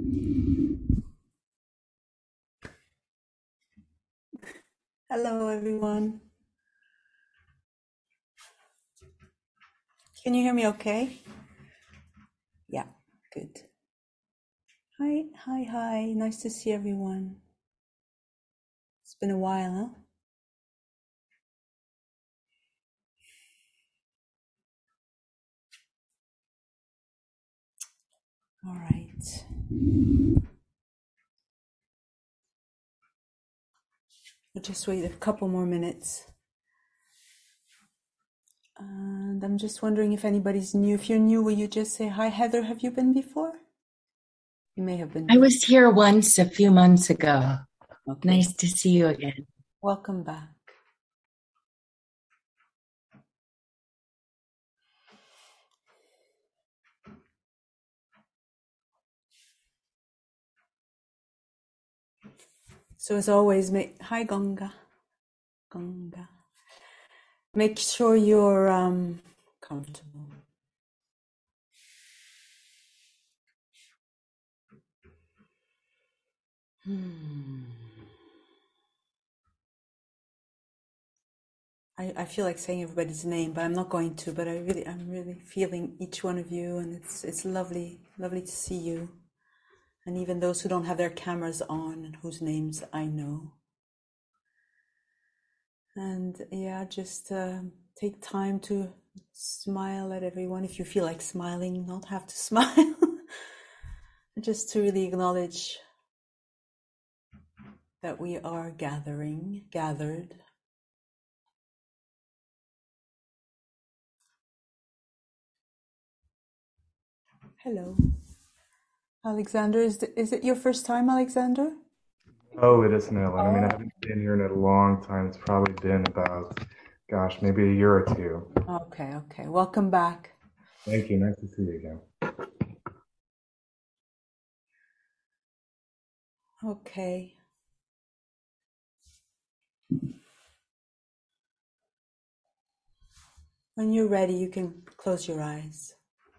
Hello, everyone. Can you hear me okay? Yeah, good. Hi, hi, hi. Nice to see everyone. It's been a while, huh? All right. We'll just wait a couple more minutes. And I'm just wondering if anybody's new. If you're new, will you just say, hi, Heather, have you been before? You may have been I before. was here once a few months ago. Okay. Nice to see you again. Welcome back. So as always, hi, Gonga. Gonga. Make sure you're comfortable. I feel like saying everybody's name, but I'm not going to. But I'm really feeling each one of you, and it's lovely, lovely to see you, and even those who don't have their cameras on and whose names I know. And yeah, just take time to smile at everyone if you feel like smiling. Not have to smile, just to really acknowledge that we are gathered. Hello, Alexander. Is it your first time, Alexander? Oh, it isn't, Ellen. I mean, I Oh, haven't been here in a long time. It's probably been about, gosh, maybe a year or two. okay, okay. Welcome back. Thank you. Nice to see you again. Okay. When you're ready, you can close your eyes.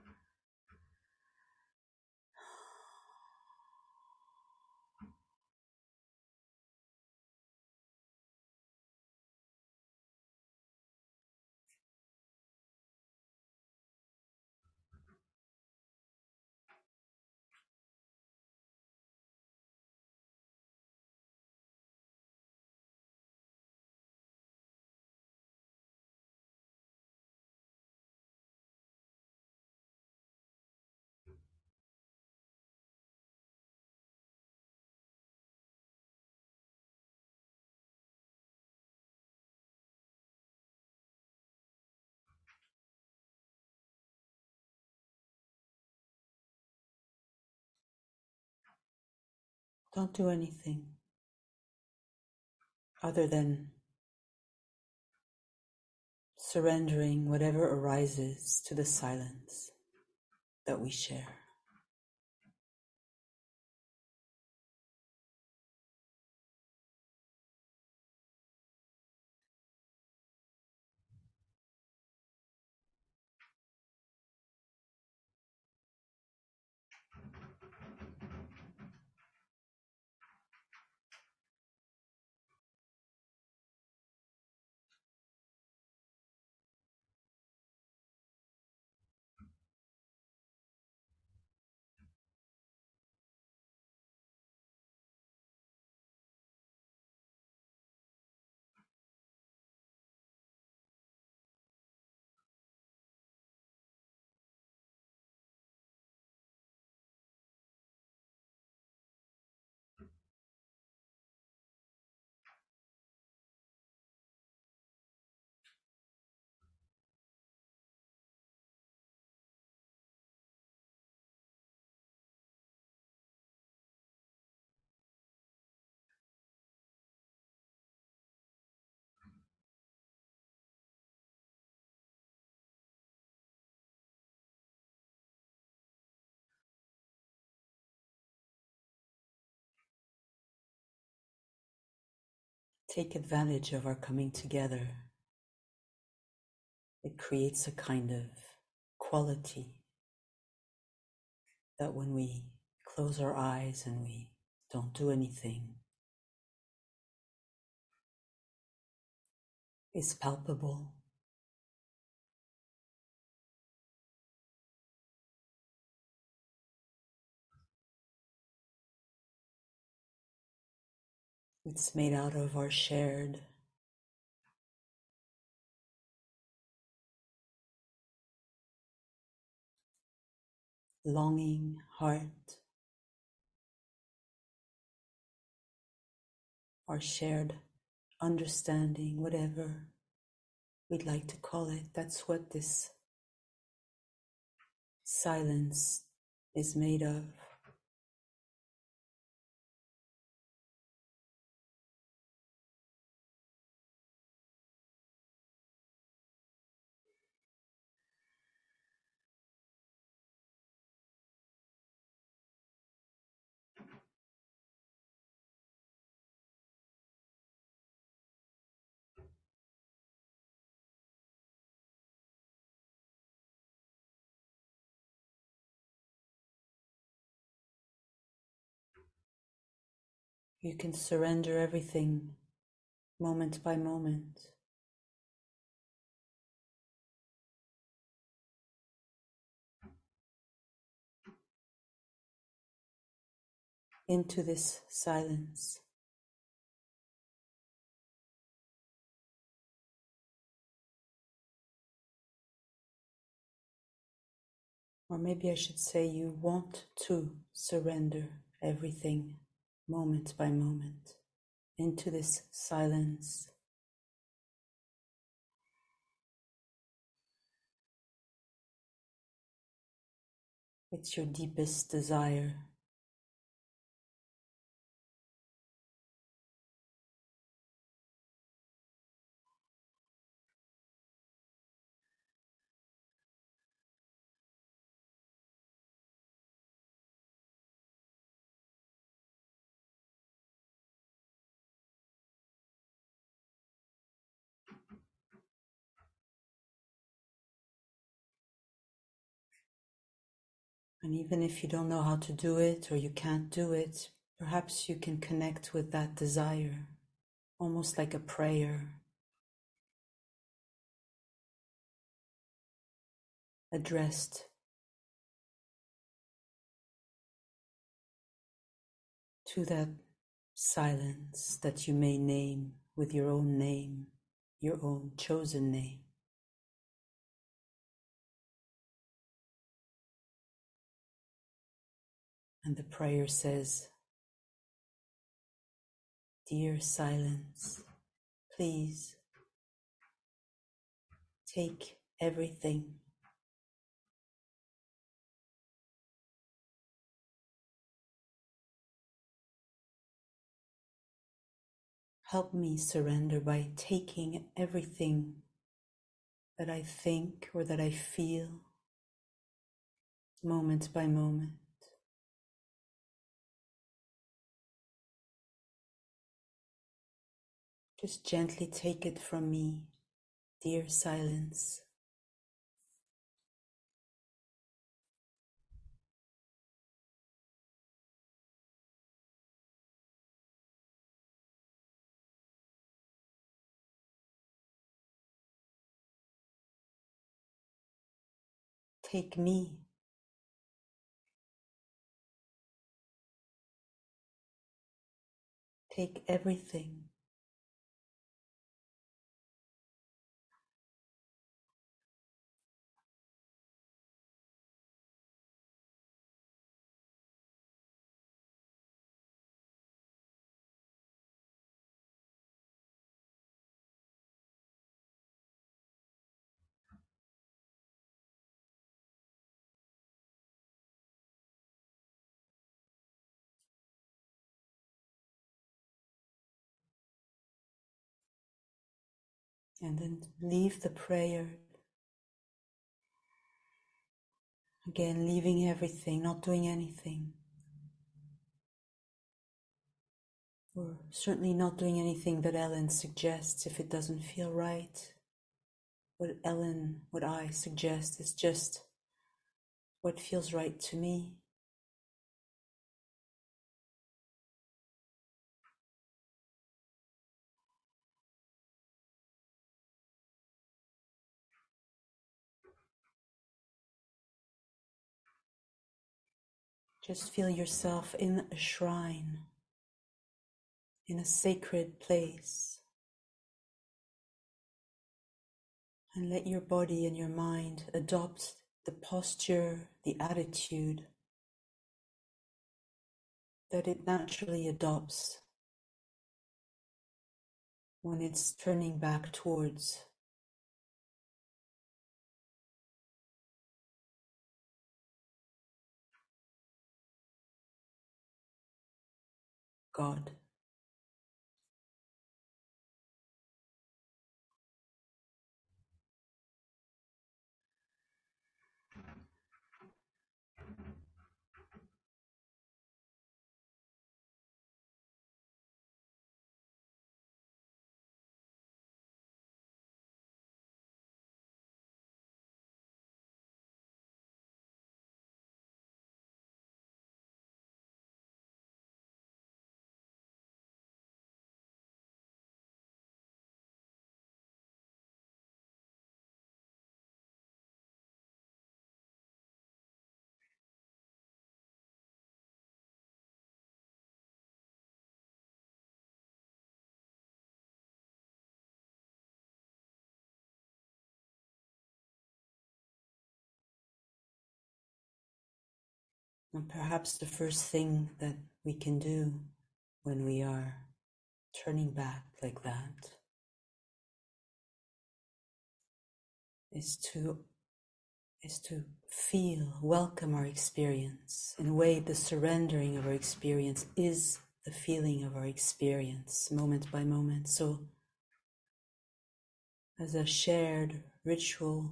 Don't do anything other than surrendering whatever arises to the silence that we share. Take advantage of our coming together. It creates a kind of quality that when we close our eyes and we don't do anything is palpable. It's made out of our shared longing heart, our shared understanding, whatever we'd like to call it. That's what this silence is made of. You can surrender everything moment by moment. Into this silence. Or maybe I should say you want to surrender everything moment by moment into this silence. It's your deepest desire. And even if you don't know how to do it or you can't do it, perhaps you can connect with that desire, almost like a prayer, addressed to that silence that you may name with your own name, your own chosen name. And the prayer says, "Dear silence, please take everything. Help me surrender by taking everything that I think or that I feel moment by moment. Just gently take it from me, dear silence." Take me. Take everything. And then leave the prayer. Again, leaving everything, not doing anything. Or certainly not doing anything that Ellen suggests if it doesn't feel right. What I suggest is just what feels right to me. Just feel yourself in a shrine, in a sacred place, and let your body and your mind adopt the posture, the attitude that it naturally adopts when it's turning back towards God. And perhaps the first thing that we can do when we are turning back like that is to feel, welcome our experience. In a way, the surrendering of our experience is the feeling of our experience, moment by moment. So, as a shared ritual,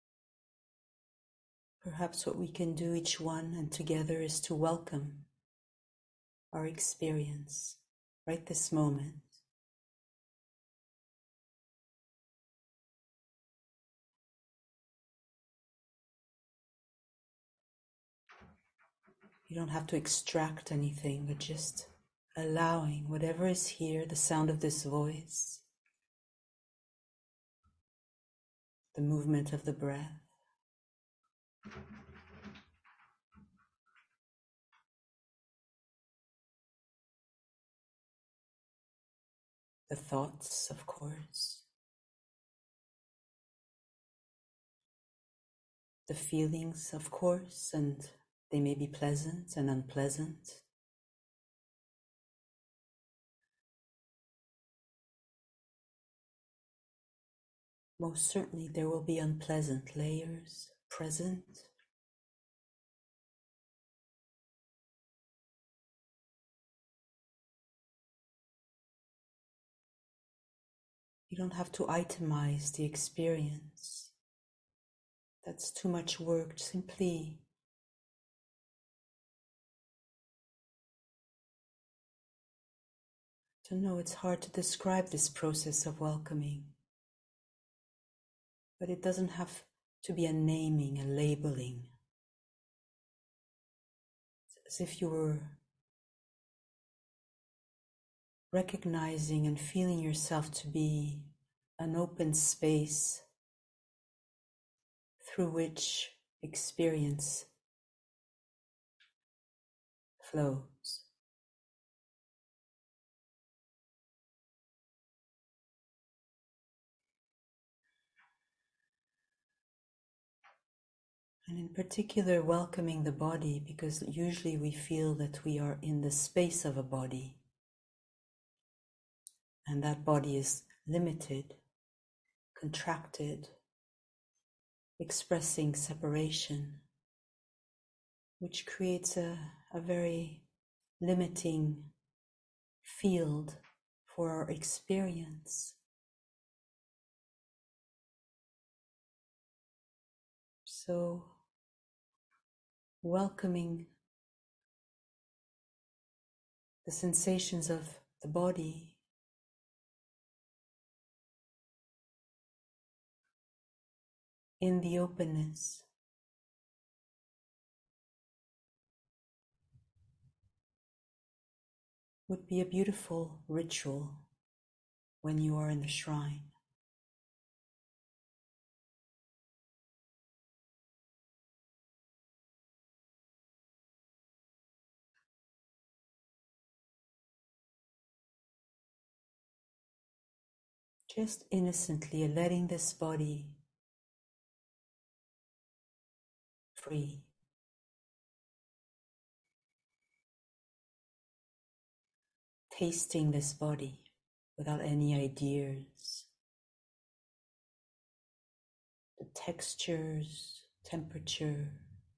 perhaps what we can do each one and together is to welcome our experience right this moment. You don't have to extract anything, but just allowing whatever is here, the sound of this voice, the movement of the breath, the thoughts, of course, the feelings, of course, and they may be pleasant and unpleasant. Most certainly there will be unpleasant layers present. You don't have to itemize the experience. That's too much work. Simply to know it's hard to describe this process of welcoming, but it doesn't have to be a naming, a labeling. It's as if you were recognizing and feeling yourself to be an open space through which experience flows. And in particular, welcoming the body, because usually we feel that we are in the space of a body, and that body is limited, contracted, expressing separation, which creates a very limiting field for our experience. So, welcoming the sensations of the body in the openness would be a beautiful ritual when you are in the shrine. Just innocently letting this body free. Tasting this body without any ideas. The textures, temperature.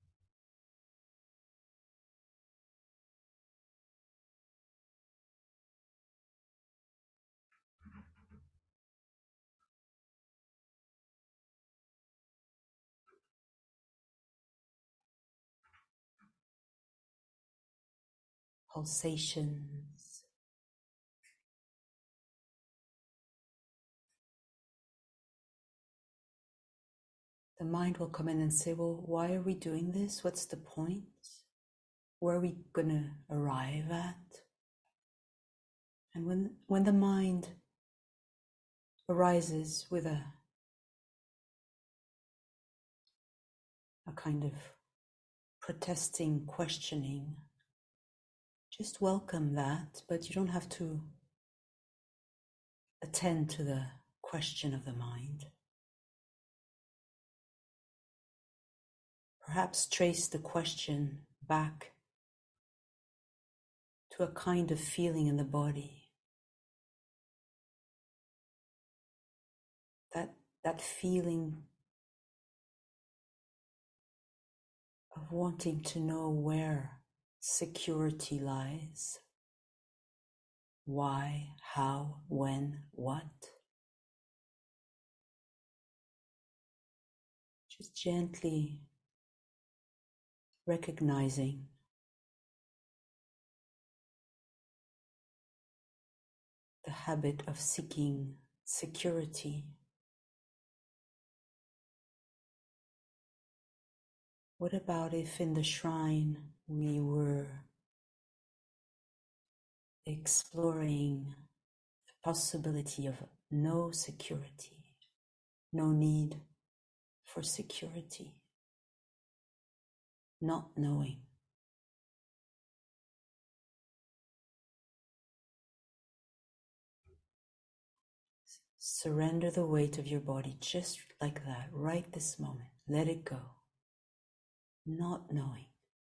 Pulsations. The mind will come in and say, well, why are we doing this? What's the point? Where are we going to arrive at? And when the mind arises with a kind of protesting, questioning, just welcome that, but you don't have to attend to the question of the mind. Perhaps trace the question back to a kind of feeling in the body. That feeling of wanting to know where security lies. Why, how, when, what. Just gently recognizing the habit of seeking security. What about if in the shrine we were exploring the possibility of no security, no need for security, not knowing? Surrender the weight of your body just like that, right this moment. Let it go. Not knowing.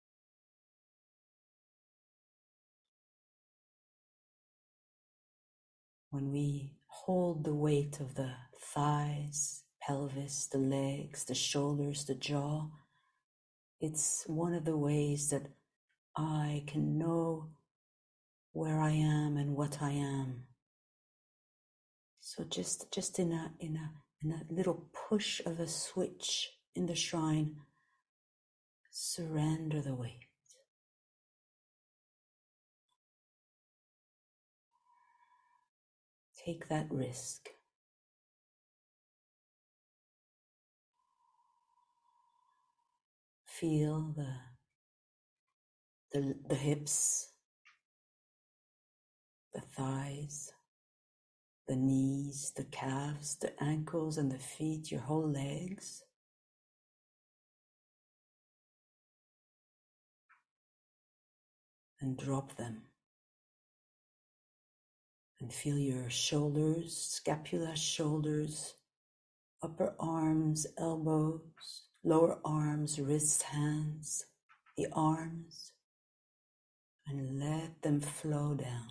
When we hold the weight of the thighs, pelvis, the legs, the shoulders, the jaw, it's one of the ways that I can know where I am and what I am. So just in a little push of a switch in the shrine, surrender the weight. Take that risk. Feel the hips, the thighs, the knees, the calves, the ankles and the feet, your whole legs. And drop them. And feel your shoulders, scapula, shoulders, upper arms, elbows, lower arms, wrists, hands, the arms, and let them flow down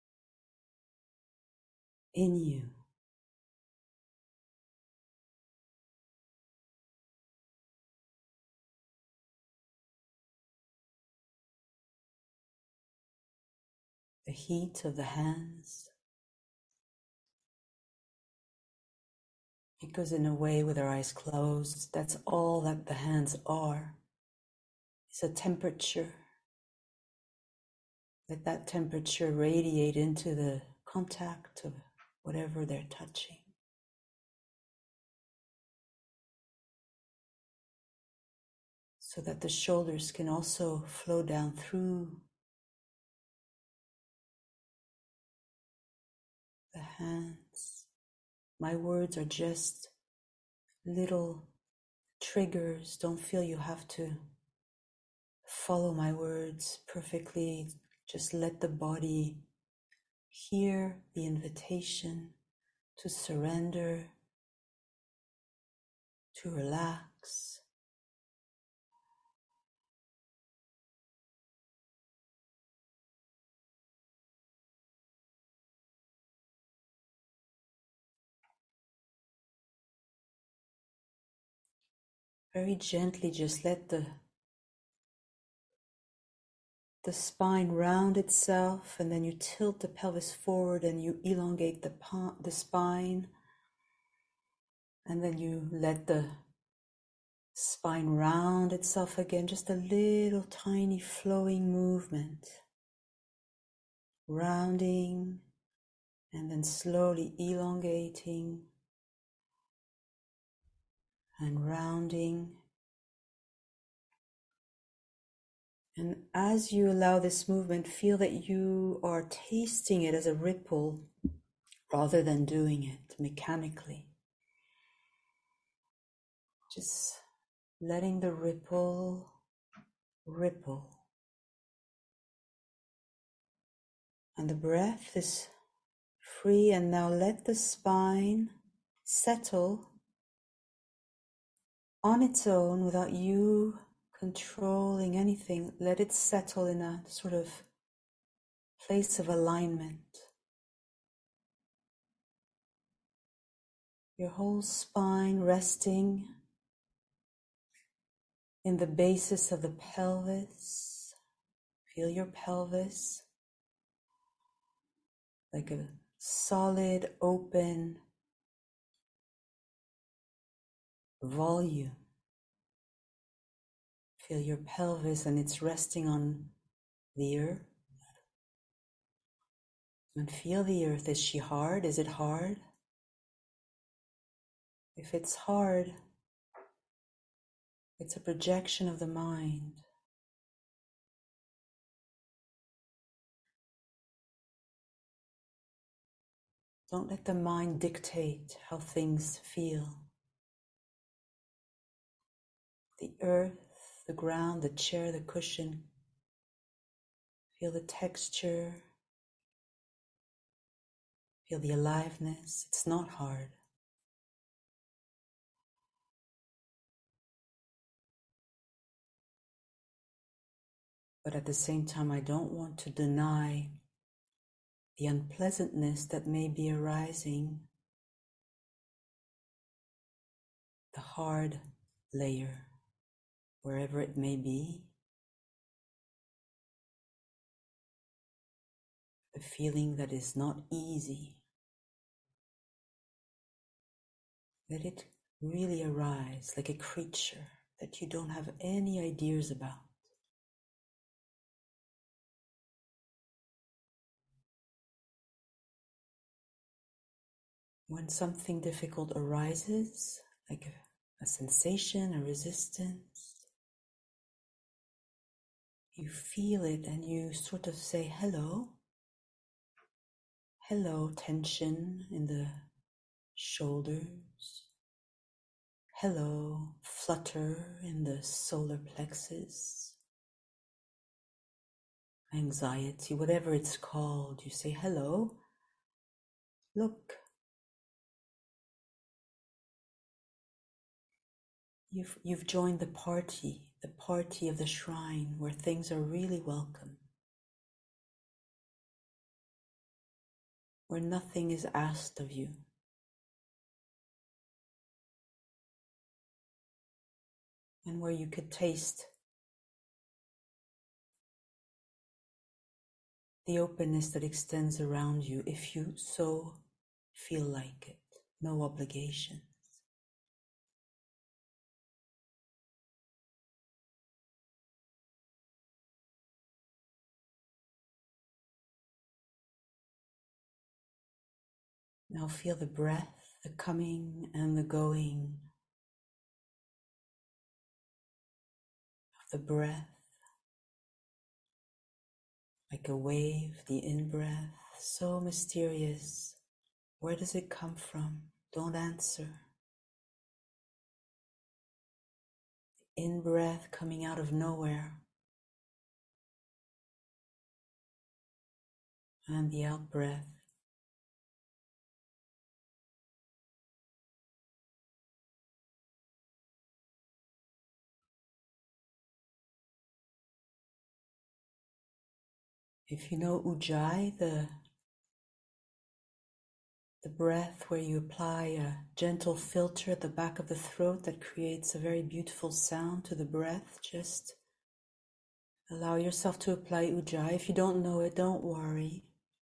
in you. The heat of the hands, because in a way with our eyes closed, that's all that the hands are. It's a temperature. Let that temperature radiate into the contact of whatever they're touching. So that the shoulders can also flow down through the hands. My words are just little triggers. Don't feel you have to follow my words perfectly. Just let the body hear the invitation to surrender, to relax. Very gently just let the spine round itself, and then you tilt the pelvis forward and you elongate the spine, and then you let the spine round itself again, just a little tiny flowing movement, rounding and then slowly elongating and rounding. And as you allow this movement, feel that you are tasting it as a ripple rather than doing it mechanically. Just letting the ripple ripple. And the breath is free, and now let the spine settle on its own without you controlling anything. Let it settle in a sort of place of alignment. Your whole spine resting in the basis of the pelvis. Feel your pelvis like a solid, open volume. Feel your pelvis, and it's resting on the earth. And feel the earth. Is she hard? Is it hard? If it's hard, it's a projection of the mind. Don't let the mind dictate how things feel. The earth, the ground, the chair, the cushion. Feel the texture. Feel the aliveness. It's not hard. But at the same time, I don't want to deny the unpleasantness that may be arising, the hard layer, wherever it may be, the feeling that is not easy. Let it really arise like a creature that you don't have any ideas about. When something difficult arises, like a sensation, a resistance, you feel it and you sort of say, hello. Hello, tension in the shoulders. Hello, flutter in the solar plexus. Anxiety, whatever it's called, you say, hello. Look. You've joined the party of the shrine where things are really welcome, where nothing is asked of you. And where you could taste the openness that extends around you if you so feel like it. No obligations. Now feel the breath, the coming and the going of the breath, like a wave, the in-breath, so mysterious. Where does it come from? Don't answer. In-breath coming out of nowhere, and the out-breath If you know Ujjayi, the breath where you apply a gentle filter at the back of the throat that creates a very beautiful sound to the breath, just allow yourself to apply Ujjayi. If you don't know it, don't worry.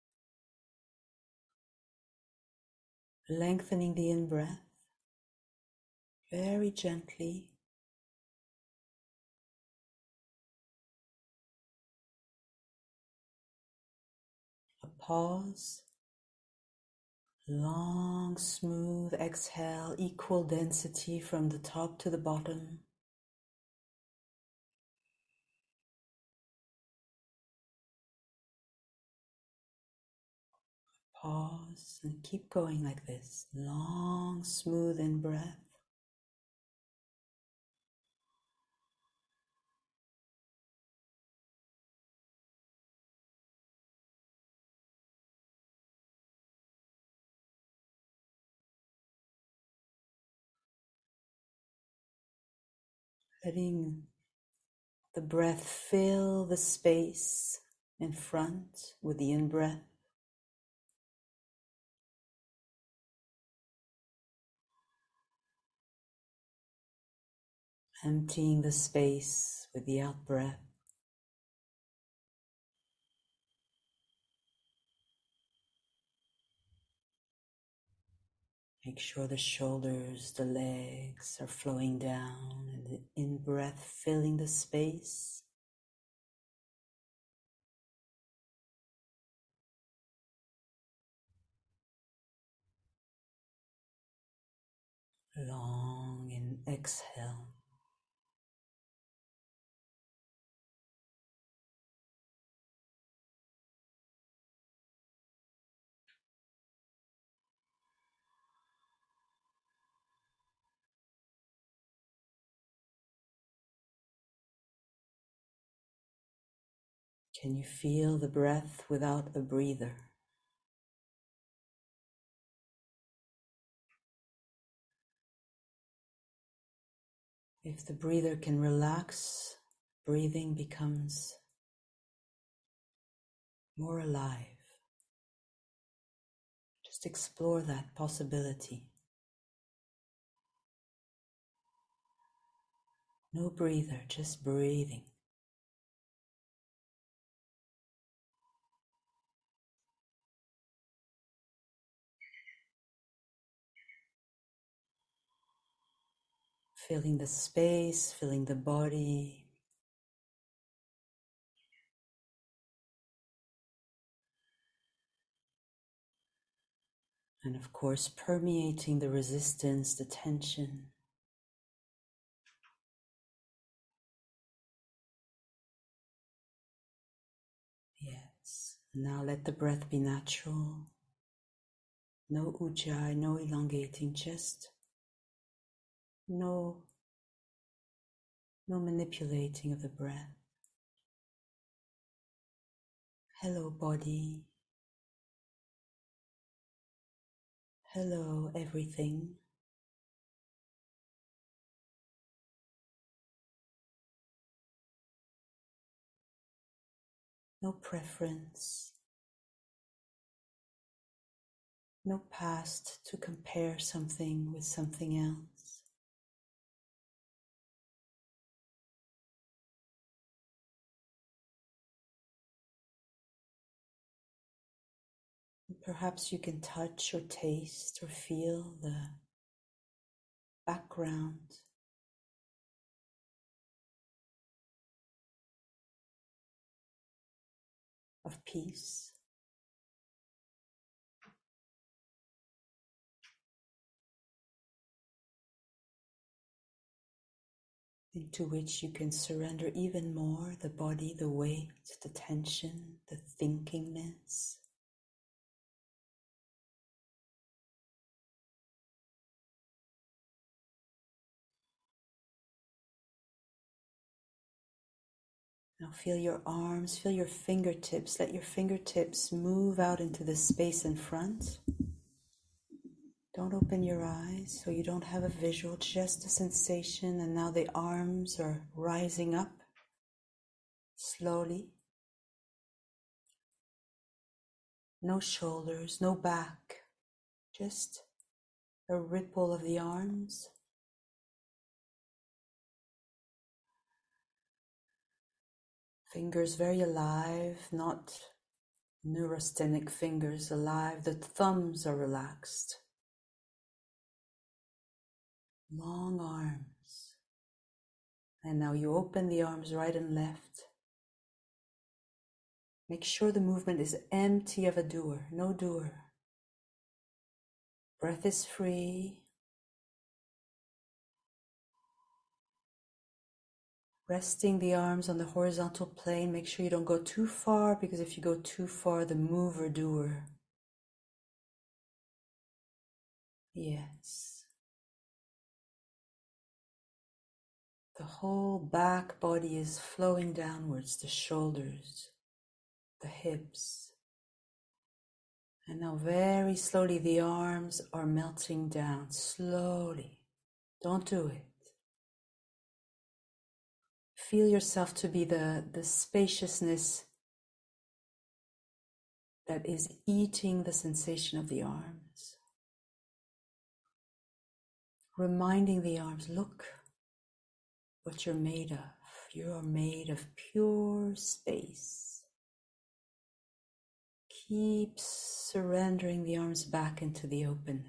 Lengthening the in-breath very gently. A pause. Long, smooth exhale, equal density from the top to the bottom. Pause and keep going like this. Long, smooth in-breath. Letting the breath fill the space in front with the in-breath. Emptying the space with the out-breath. Make sure the shoulders, the legs are flowing down and the in-breath filling the space. Long in exhale. Can you feel the breath without a breather? If the breather can relax, breathing becomes more alive. Just explore that possibility. No breather, just breathing. Filling the space, filling the body. And of course, permeating the resistance, the tension. Yes. Now let the breath be natural. No ujjayi, no elongating, just no manipulating of the breath. Hello, body. Hello, everything. No preference. No past to compare something with something else. Perhaps you can touch or taste or feel the background of peace. Into which you can surrender even more the body, the weight, the tension, the thinkingness. Now feel your arms, feel your fingertips. Let your fingertips move out into the space in front. Don't open your eyes so you don't have a visual, just a sensation. And now the arms are rising up slowly. No shoulders, no back, just a ripple of the arms. Fingers very alive, not neurasthenic fingers, alive. The thumbs are relaxed. Long arms. And now you open the arms right and left. Make sure the movement is empty of a doer, no doer. Breath is free. Resting the arms on the horizontal plane. Make sure you don't go too far, because if you go too far, the mover doer. Yes. The whole back body is flowing downwards, the shoulders, the hips. And now very slowly the arms are melting down, slowly. Don't do it. Feel yourself to be the spaciousness that is eating the sensation of the arms. Reminding the arms, look what you're made of. You are made of pure space. Keep surrendering the arms back into the openness.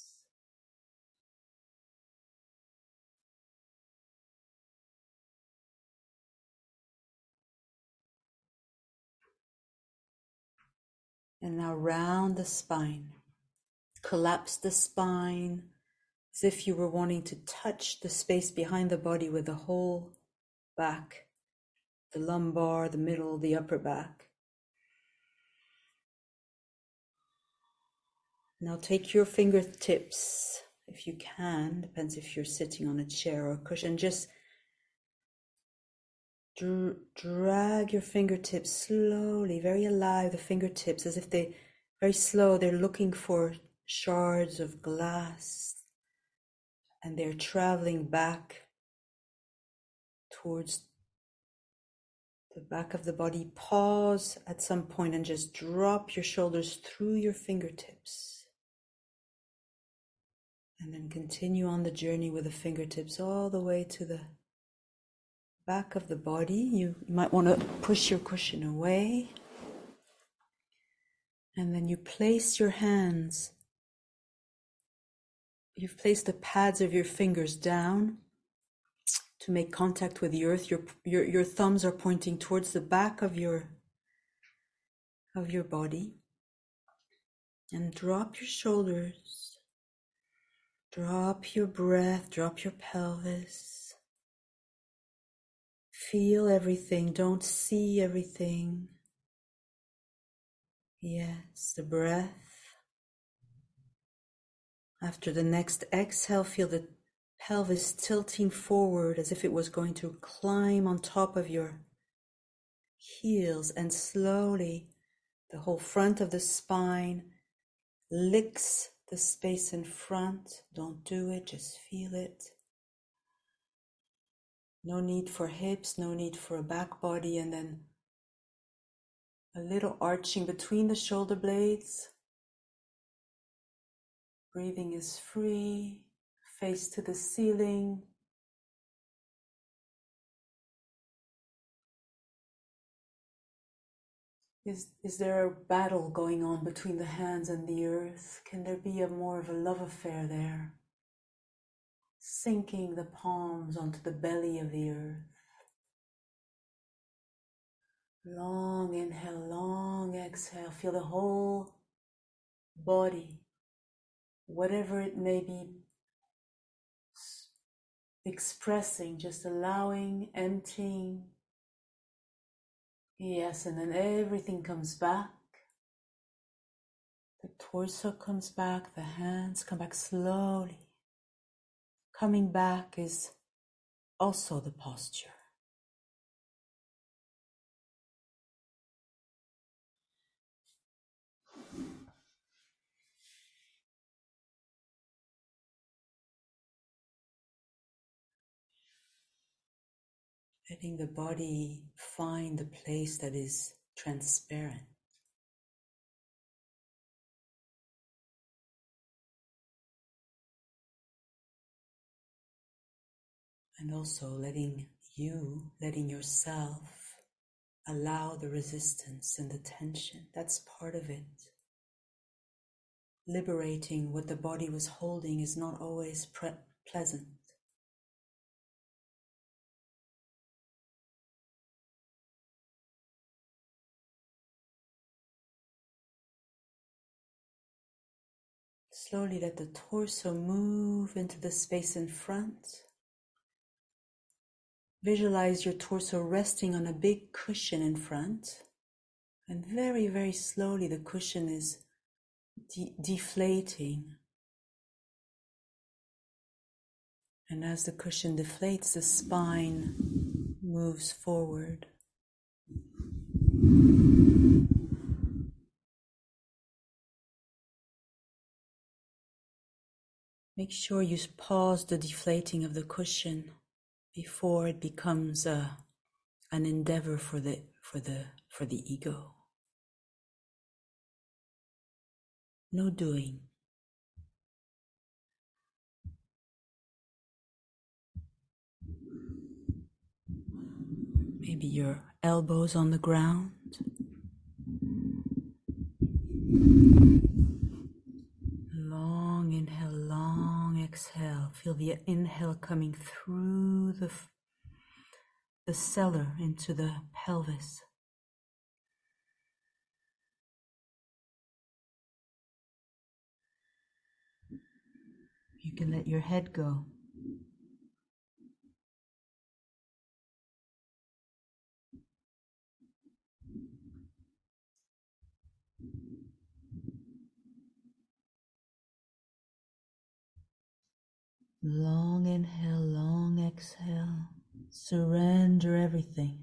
And now round the spine. Collapse the spine as if you were wanting to touch the space behind the body with the whole back, the lumbar, the middle, the upper back. Now take your fingertips, if you can, depends if you're sitting on a chair or a cushion, just drag your fingertips slowly, very alive, the fingertips, as if very slow, they're looking for shards of glass and they're traveling back towards the back of the body. Pause at some point and just drop your shoulders through your fingertips. And then continue on the journey with the fingertips all the way to the back of the body. You might want to push your cushion away. And then you place your hands. You've placed the pads of your fingers down to make contact with the earth. Your thumbs are pointing towards the back of your body. And drop your shoulders. Drop your breath, drop your pelvis. Feel everything, don't see everything. Yes, the breath. After the next exhale, feel the pelvis tilting forward as if it was going to climb on top of your heels, and slowly the whole front of the spine licks the space in front. Don't do it, just feel it. No need for hips, no need for a back body, and then a little arching between the shoulder blades. Breathing is free, face to the ceiling. Is there a battle going on between the hands and the earth? Can there be more of a love affair there? Sinking the palms onto the belly of the earth. Long inhale, long exhale. Feel the whole body, whatever it may be expressing, just allowing, emptying. Yes, and then everything comes back. The torso comes back, the hands come back slowly. Coming back is also the posture. Letting the body find the place that is transparent. And also letting yourself allow the resistance and the tension. That's part of it. Liberating what the body was holding is not always pleasant. Slowly let the torso move into the space in front. Visualize your torso resting on a big cushion in front. And very, very slowly the cushion is deflating. And as the cushion deflates, the spine moves forward. Make sure you pause the deflating of the cushion before it becomes an endeavor for the ego. No doing. Maybe your elbows on the ground. Long inhale, long exhale. Feel the inhale coming through the cellar into the pelvis. You can let your head go. Long inhale, long exhale. Surrender everything.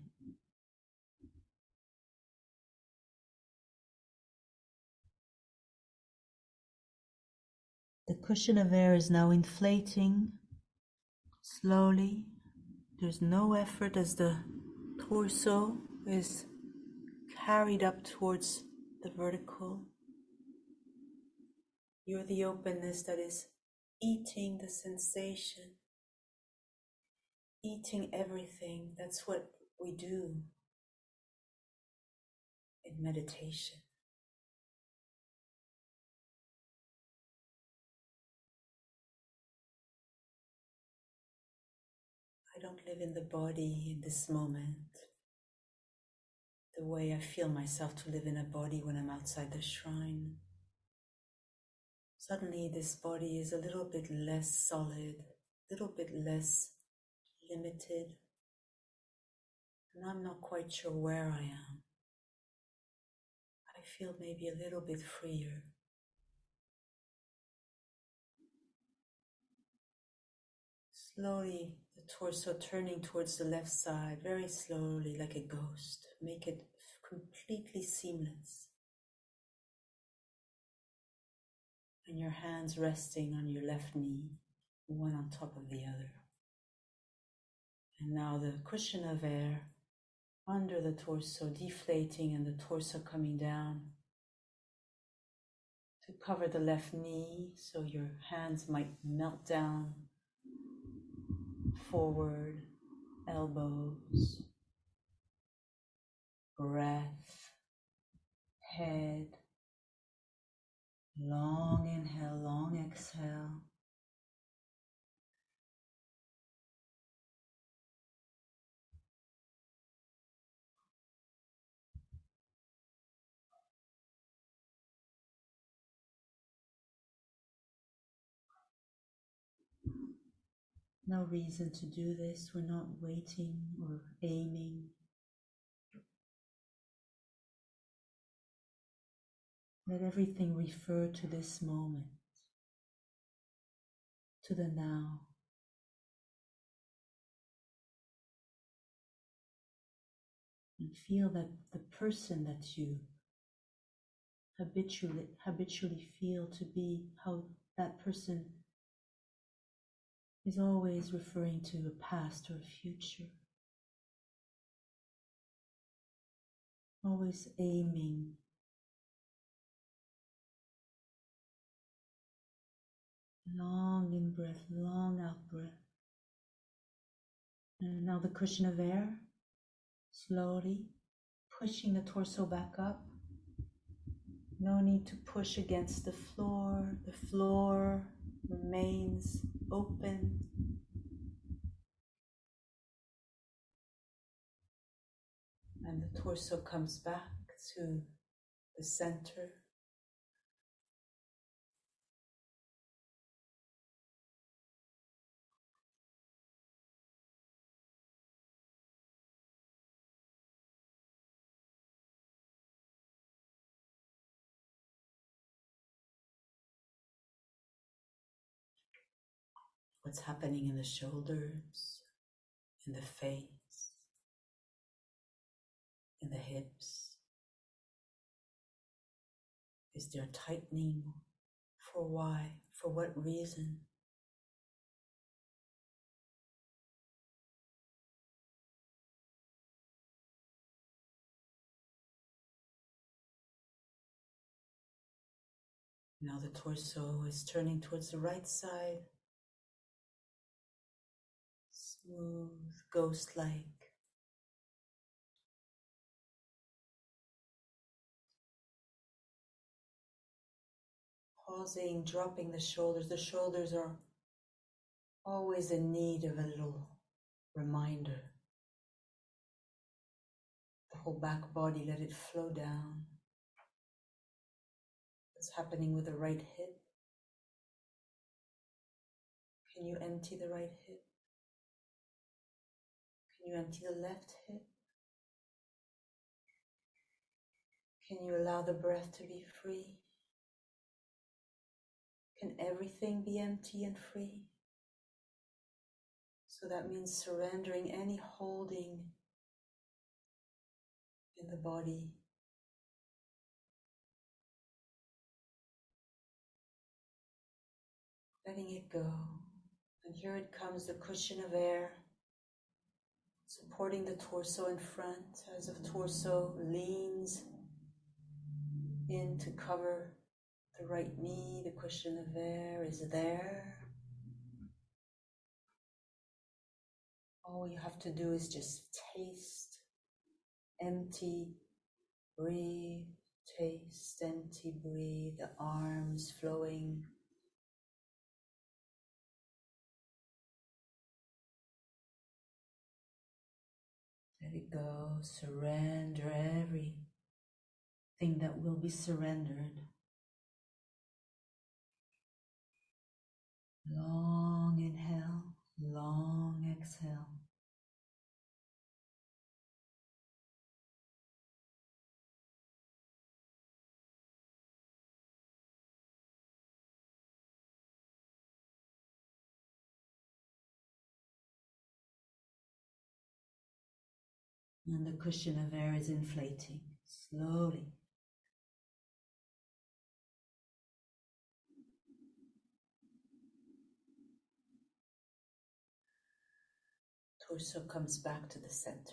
The cushion of air is now inflating slowly. There's no effort as the torso is carried up towards the vertical. You're the openness that is eating the sensation, eating everything. That's what we do in meditation. I don't live in the body in this moment the way I feel myself to live in a body when I'm outside the shrine. Suddenly this body is a little bit less solid, a little bit less limited, and I'm not quite sure where I am. I feel maybe a little bit freer. Slowly, the torso turning towards the left side, very slowly, like a ghost. Make it completely seamless. And your hands resting on your left knee, one on top of the other. And now the cushion of air under the torso deflating and the torso coming down to cover the left knee, so your hands might melt down forward, elbows, breath, head, long inhale, long exhale. No reason to do this. We're not waiting or aiming. Let everything refer to this moment, to the now. And feel that the person that you habitually feel to be, how that person is always referring to a past or a future. Always aiming. Long in breath, long out breath. And now the cushion of air, slowly pushing the torso back up. No need to push against the floor. The floor remains open. And the torso comes back to the center. What's happening in the shoulders, in the face, in the hips? Is there tightening? For why? For what reason? Now the torso is turning towards the right side. Smooth, ghost-like. Pausing, dropping the shoulders. The shoulders are always in need of a little reminder. The whole back body, let it flow down. What's happening with the right hip? Can you empty the right hip? Can you empty the left hip? Can you allow the breath to be free? Can everything be empty and free? So that means surrendering any holding in the body. Letting it go. And here it comes, the cushion of air, supporting the torso in front as the torso leans in to cover the right knee. The cushion of air is there. All you have to do is just taste, empty, breathe, taste, empty, breathe, the arms flowing. Let it go, surrender everything that will be surrendered. Long inhale, long exhale. And the cushion of air is inflating slowly. Torso comes back to the center.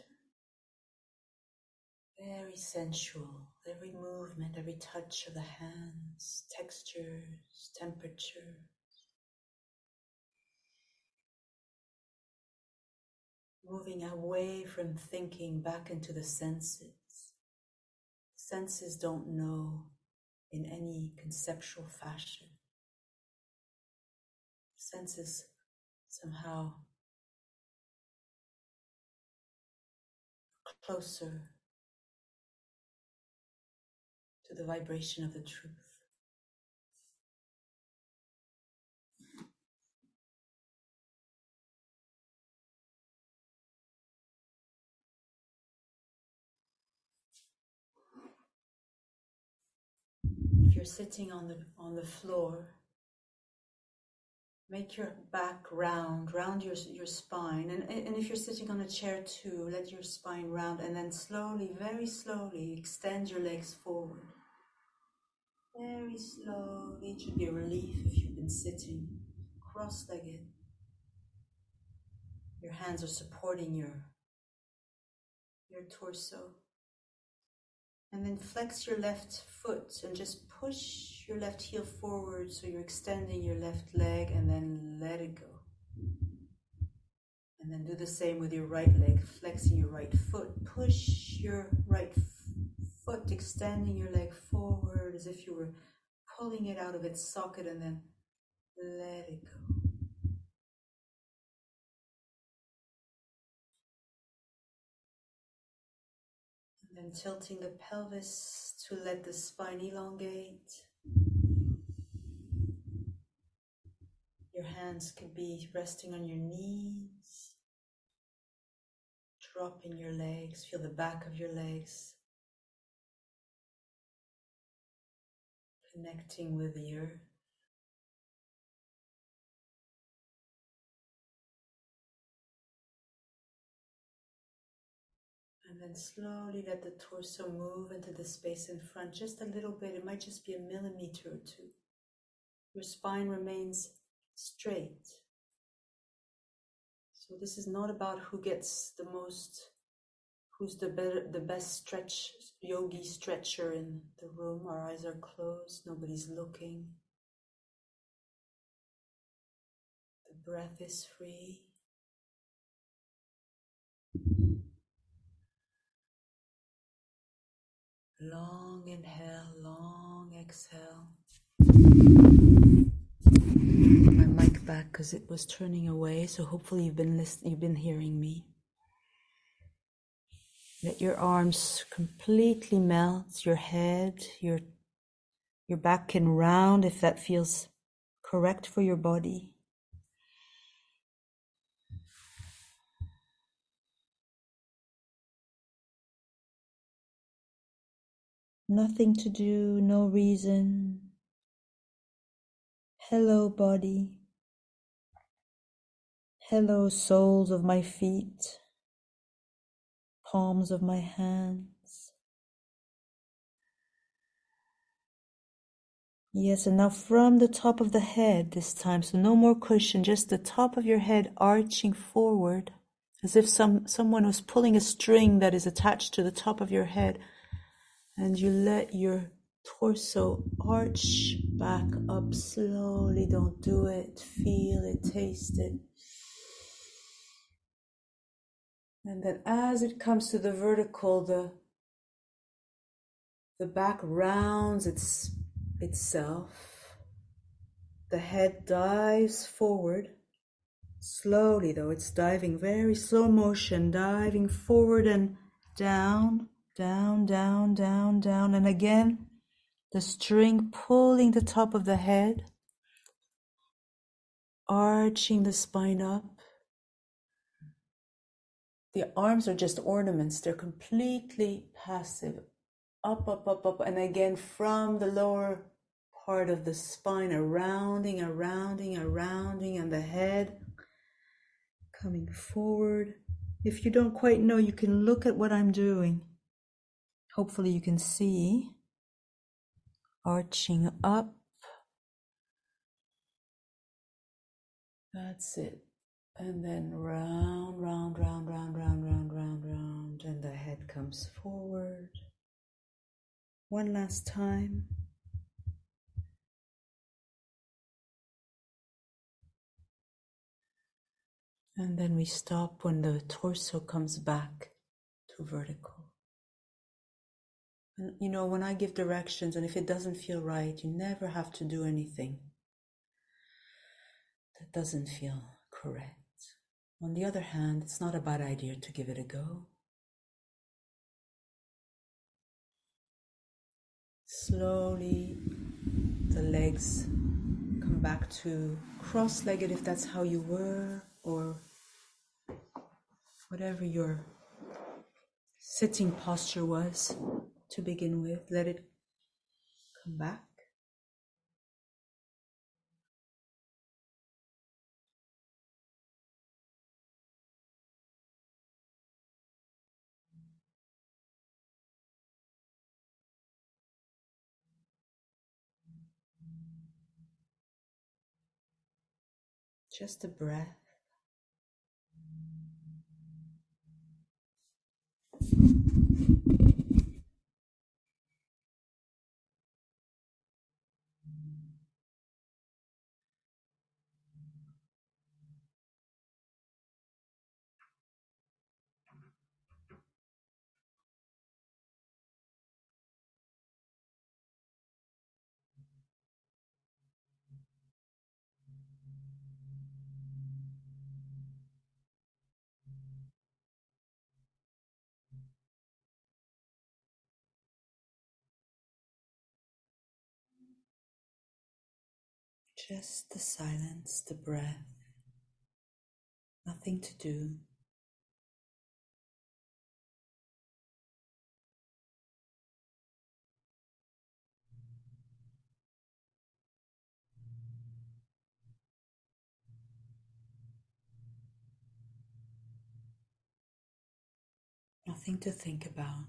Very sensual, every movement, every touch of the hands, textures, temperature. Moving away from thinking back into the senses. Senses don't know in any conceptual fashion. Senses somehow closer to the vibration of the truth. If you're sitting on the floor, make your back round your spine. And if you're sitting on a chair too, let your spine round and then slowly, very slowly, extend your legs forward. Very slowly. It should be a relief if you've been sitting cross-legged. Your hands are supporting your torso. And then flex your left foot and just push your left heel forward so you're extending your left leg, and then let it go. And then do the same with your right leg, flexing your right foot. Push your right foot, extending your leg forward as if you were pulling it out of its socket, and then let it go. And then tilting the pelvis to let the spine elongate. Your hands could be resting on your knees. Dropping your legs, feel the back of your legs connecting with the earth. And then slowly let the torso move into the space in front, just a little bit. It might just be a millimeter or two. Your spine remains straight. So this is not about who gets the most, who's the best yogi stretcher in the room. Our eyes are closed, nobody's looking. The breath is free. Long inhale, long exhale. My mic back because it was turning away, so hopefully you've been hearing me. Let your arms completely melt, your head, your back can round if that feels correct for your body. Nothing to do, no reason. Hello, body. Hello, soles of my feet, palms of my hands. Yes, and now from the top of the head this time, so no more cushion, just the top of your head arching forward, as if someone was pulling a string that is attached to the top of your head, and you let your torso arch back up slowly. Don't do it. Feel it, taste it. And then as it comes to the vertical, the back rounds itself. The head dives forward. Slowly though, it's diving, very slow motion, diving forward and down, down, down, down, down. And again, the string pulling the top of the head, arching the spine up. The arms are just ornaments. They're completely passive. Up, up, up, up. And again, from the lower part of the spine, a rounding, and the head coming forward. If you don't quite know, you can look at what I'm doing. Hopefully you can see. Arching up. That's it. And then round, round, round, round, round, round, round, round. And the head comes forward. One last time. And then we stop when the torso comes back to vertical. And you know, when I give directions, and if it doesn't feel right, you never have to do anything that doesn't feel correct. On the other hand, it's not a bad idea to give it a go. Slowly, the legs come back to cross-legged if that's how you were, or whatever your sitting posture was to begin with. Let it come back. Just a breath. Just the silence, the breath, nothing to do. Nothing to think about.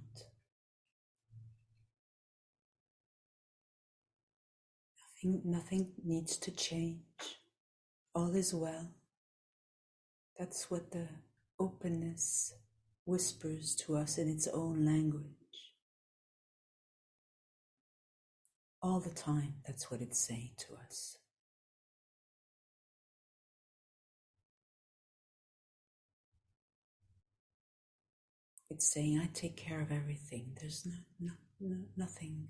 Nothing needs to change. All is well. That's what the openness whispers to us in its own language. All the time, that's what it's saying to us. It's saying, I take care of everything. There's nothing.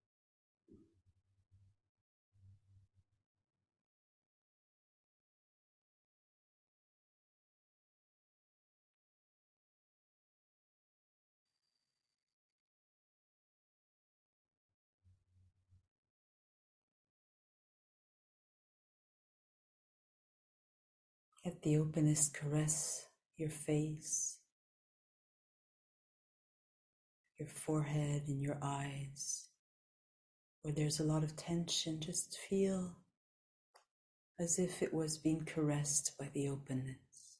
Let the openness caress your face, your forehead, and your eyes. Where there's a lot of tension, just feel as if it was being caressed by the openness.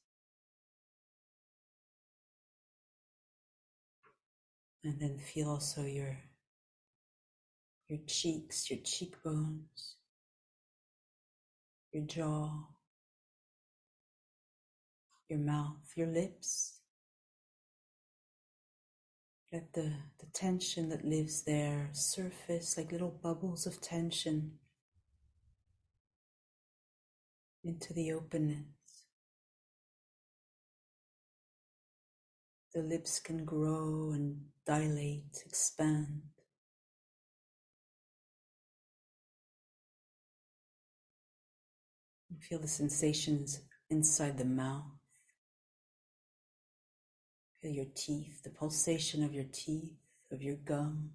And then feel also your cheeks, your cheekbones, your jaw, your mouth, your lips. Let the tension that lives there surface like little bubbles of tension into the openness. The lips can grow and dilate, expand. And feel the sensations inside the mouth. Feel your teeth, the pulsation of your teeth, of your gum.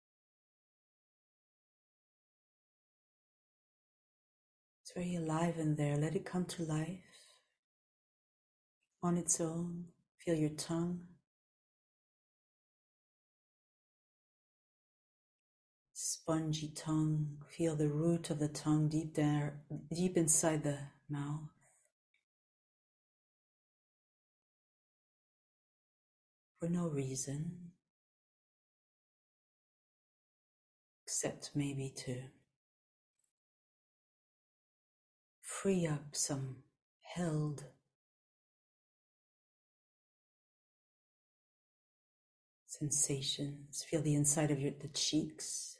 It's very alive in there. Let it come to life on its own. Feel your tongue. Spongy tongue. Feel the root of the tongue deep there, deep inside the mouth. For no reason, except maybe to free up some held sensations. Feel the inside of the cheeks.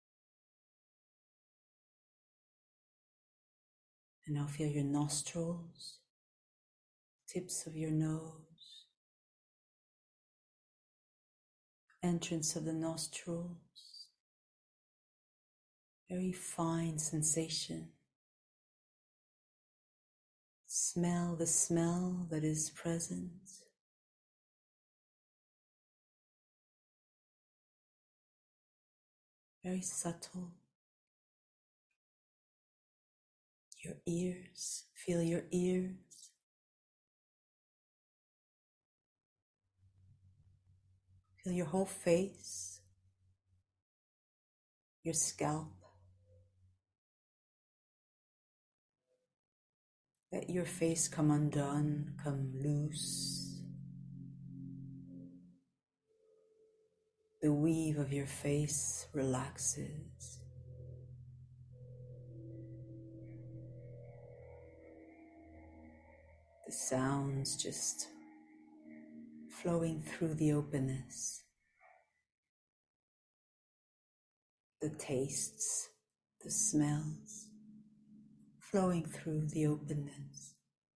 And now feel your nostrils, tips of your nose, entrance of the nostrils. Very fine sensation. Smell the smell that is present. Very subtle. Your ears, feel your ears. Feel your whole face, your scalp. Let your face come undone, come loose. The weave of your face relaxes. The sounds just flowing through the openness. The tastes, the smells, flowing through the openness.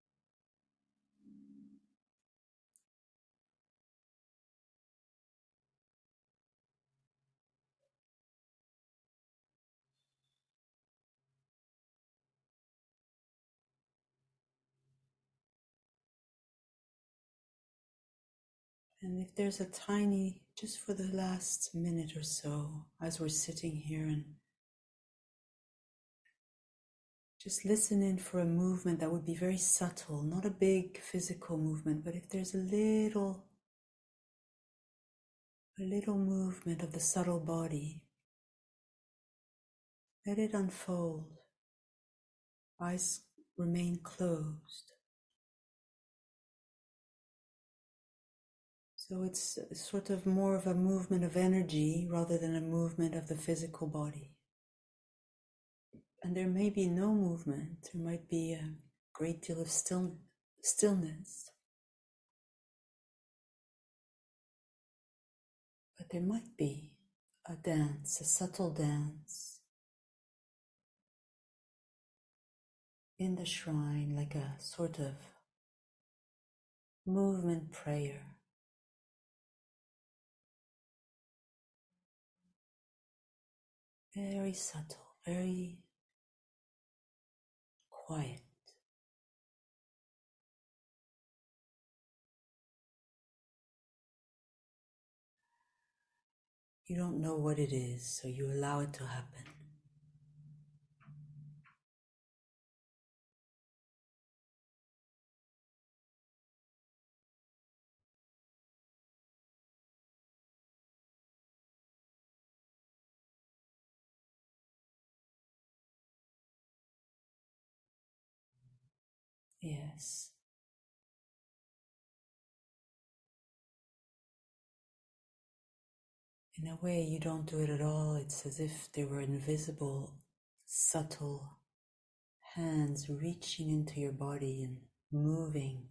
And if there's a tiny, just for the last minute or so, as we're sitting here and Just listen in for a movement that would be very subtle, not a big physical movement, but if there's a little movement of the subtle body, let it unfold. Eyes remain closed. So it's sort of more of a movement of energy rather than a movement of the physical body. And there may be no movement, there might be a great deal of stillness. But there might be a dance, a subtle dance in the shrine, like a sort of movement prayer. Very subtle, very quiet. You don't know what it is, so you allow it to happen. Yes. In a way, you don't do it at all. It's as if there were invisible, subtle hands reaching into your body and moving.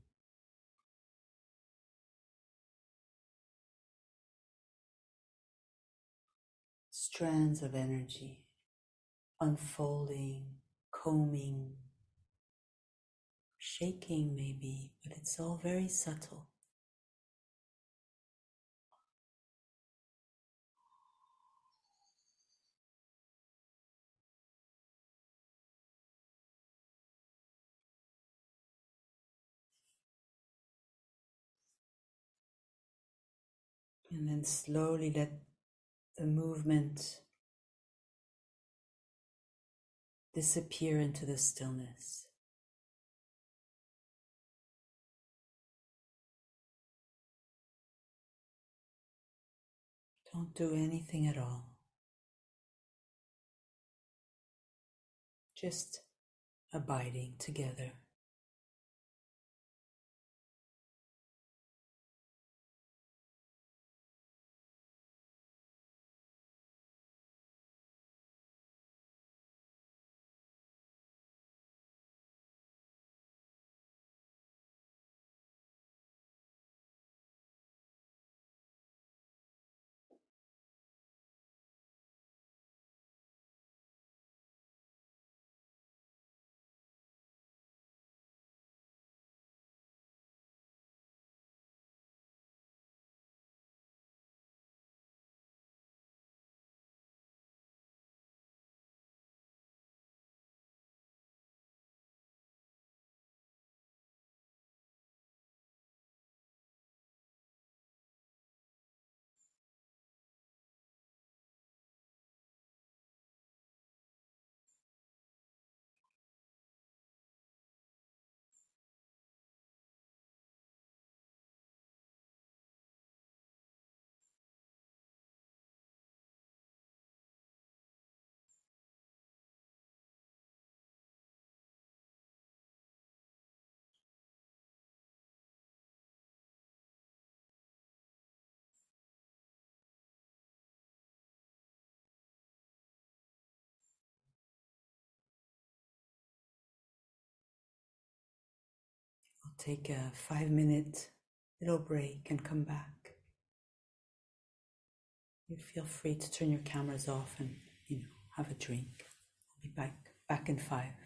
Strands of energy unfolding, combing, shaking maybe, but it's all very subtle. And then slowly let the movement disappear into the stillness. Don't do anything at all. Just abiding together. We'll take a 5-minute little break and come back. You feel free to turn your cameras off and, have a drink. We'll be back in 5.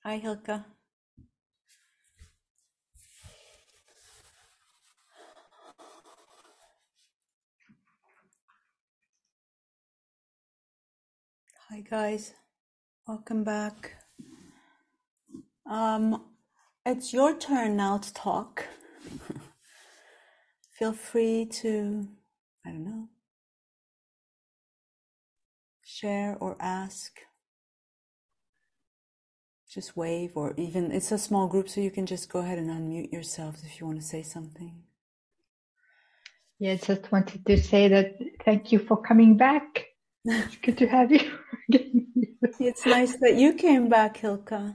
Hi, Hilka. Hi, guys. Welcome back. It's your turn now to talk. Feel free to, I don't know, share or ask. Just wave, or even it's a small group, so you can just go ahead and unmute yourselves if you want to say something. Yeah, just wanted to say that thank you for coming back. It's good to have you again. It's nice that you came back, Hilka.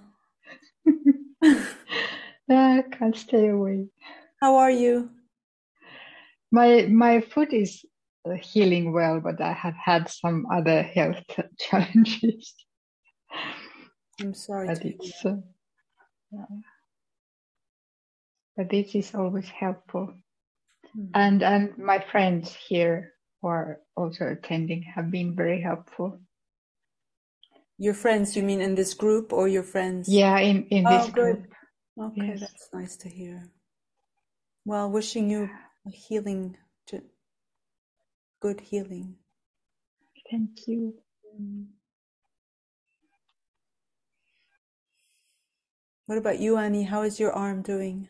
I can't stay away. How are you? My foot is healing well, but I have had some other health challenges. I'm sorry But to hear. it's but this is always helpful. And my friends here who are also attending have been very helpful. Your friends, you mean in this group, or your friends? Yeah, in this group. Good. Okay, Yes. that's nice to hear. Well, wishing you a healing, good healing. Thank you. What about you, Annie? How is your arm doing?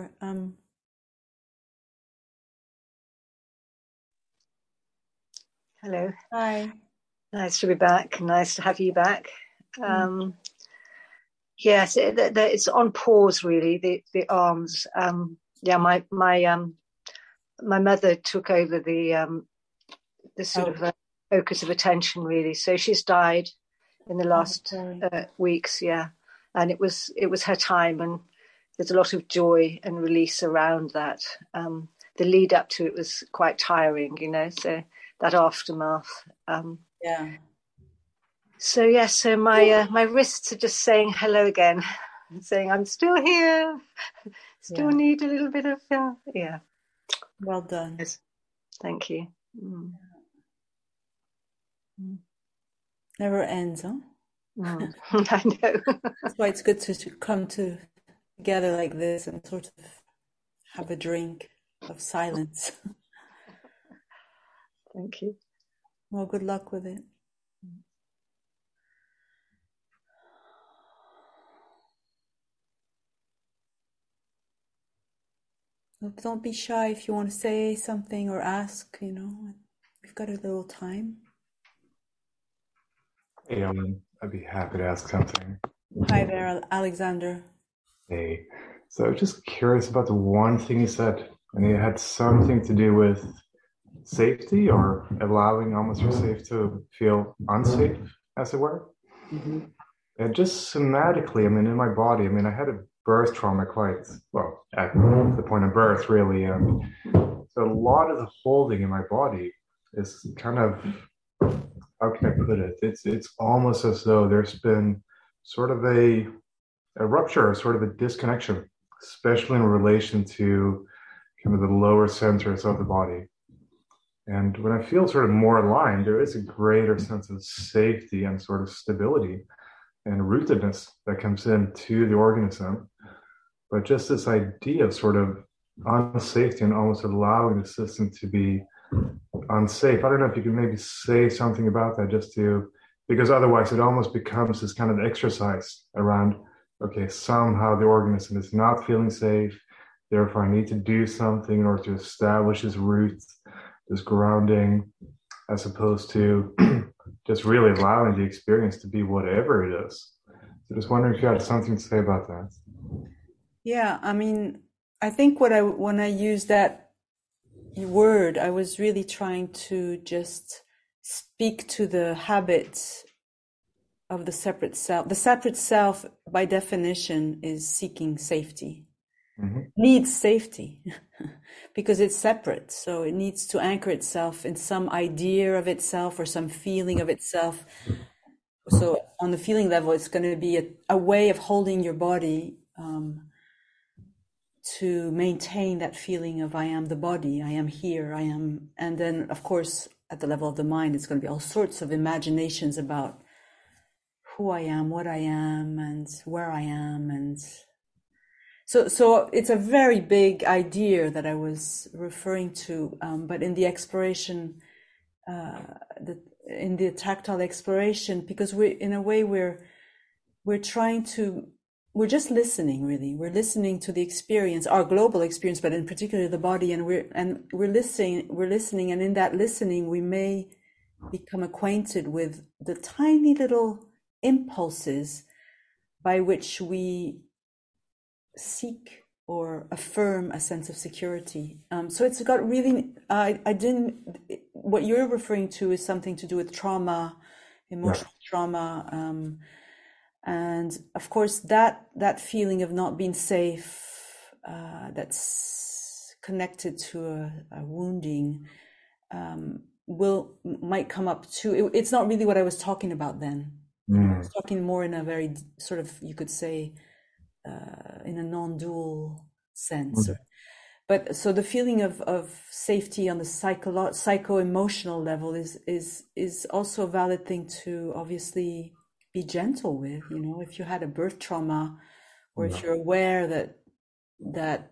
Hello. Hi. Nice to be back. Nice to have you back. Yes, it's on pause really. The arms. My mother took over the sort of focus of attention really. So she's died in the last weeks. Yeah, and it was her time, and there's a lot of joy and release around that. The lead up to it was quite tiring, so that aftermath. Yeah. So yes, so my wrists are just saying hello again, saying I'm still here, still need a little bit of yeah. Well done. Yes. Thank you. Never ends, huh? I know. That's why it's good to come together like this and sort of have a drink of silence. Thank you. Well, good luck with it. Don't be shy if you want to say something or ask, we've got a little time. Hey, Ellen, I'd be happy to ask something. Hi there, Alexander. Hey, so just curious about the one thing you said, and it had something to do with safety or allowing almost yourself to feel unsafe, as it were. And just somatically, in my body, I had a birth trauma quite, well, at the point of birth, really. And so a lot of the holding in my body is kind of, how can I put it? It's almost as though there's been sort of a rupture, sort of a disconnection, especially in relation to kind of the lower centers of the body. And when I feel sort of more aligned, there is a greater sense of safety and sort of stability and rootedness that comes into the organism. But just this idea of sort of unsafety and almost allowing the system to be unsafe. I don't know if you can maybe say something about that because otherwise it almost becomes this kind of exercise around, okay, somehow the organism is not feeling safe. Therefore, I need to do something in order to establish this root, this grounding, as opposed to just really allowing the experience to be whatever it is. So just wondering if you had something to say about that. Yeah, I think when I use that word, I was really trying to just speak to the habits of the separate self. The separate self, by definition, is seeking safety. Needs safety because it's separate. So it needs to anchor itself in some idea of itself or some feeling of itself. So on the feeling level, it's going to be a way of holding your body to maintain that feeling of I am the body, I am here, I am. And then, of course, at the level of the mind, it's going to be all sorts of imaginations about who I am, what I am, and where I am. And so it's a very big idea that I was referring to, but in the exploration, in the tactile exploration, because we're just listening, really. We're listening to the experience, our global experience, but in particular the body, and we're listening, and in that listening, we may become acquainted with the tiny little impulses by which we seek or affirm a sense of security. So it's got really, what you're referring to is something to do with trauma, emotional trauma, and of course that feeling of not being safe, that's connected to a wounding, might come up too. It's not really what I was talking about then. I was talking more in a very sort of, you could say, in a non-dual sense. But so the feeling of safety on the psycho-emotional level is also a valid thing to obviously be gentle with. You know, if you had a birth trauma, or if you're aware that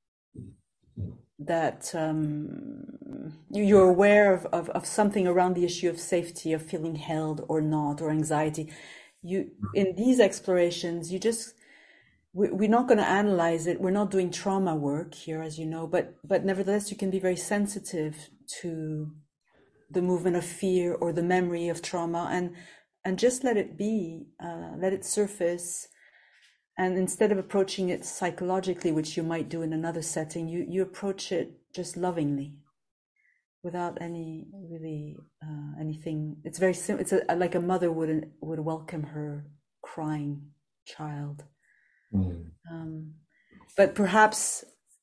you're aware of something around the issue of safety, of feeling held or not, or anxiety, in these explorations, we're not going to analyze it. We're not doing trauma work here, as you know, but nevertheless, you can be very sensitive to the movement of fear or the memory of trauma, and just let it be, let it surface. And instead of approaching it psychologically, which you might do in another setting, you approach it just lovingly, without any really anything. It's very simple. It's like a mother would welcome her crying child. But perhaps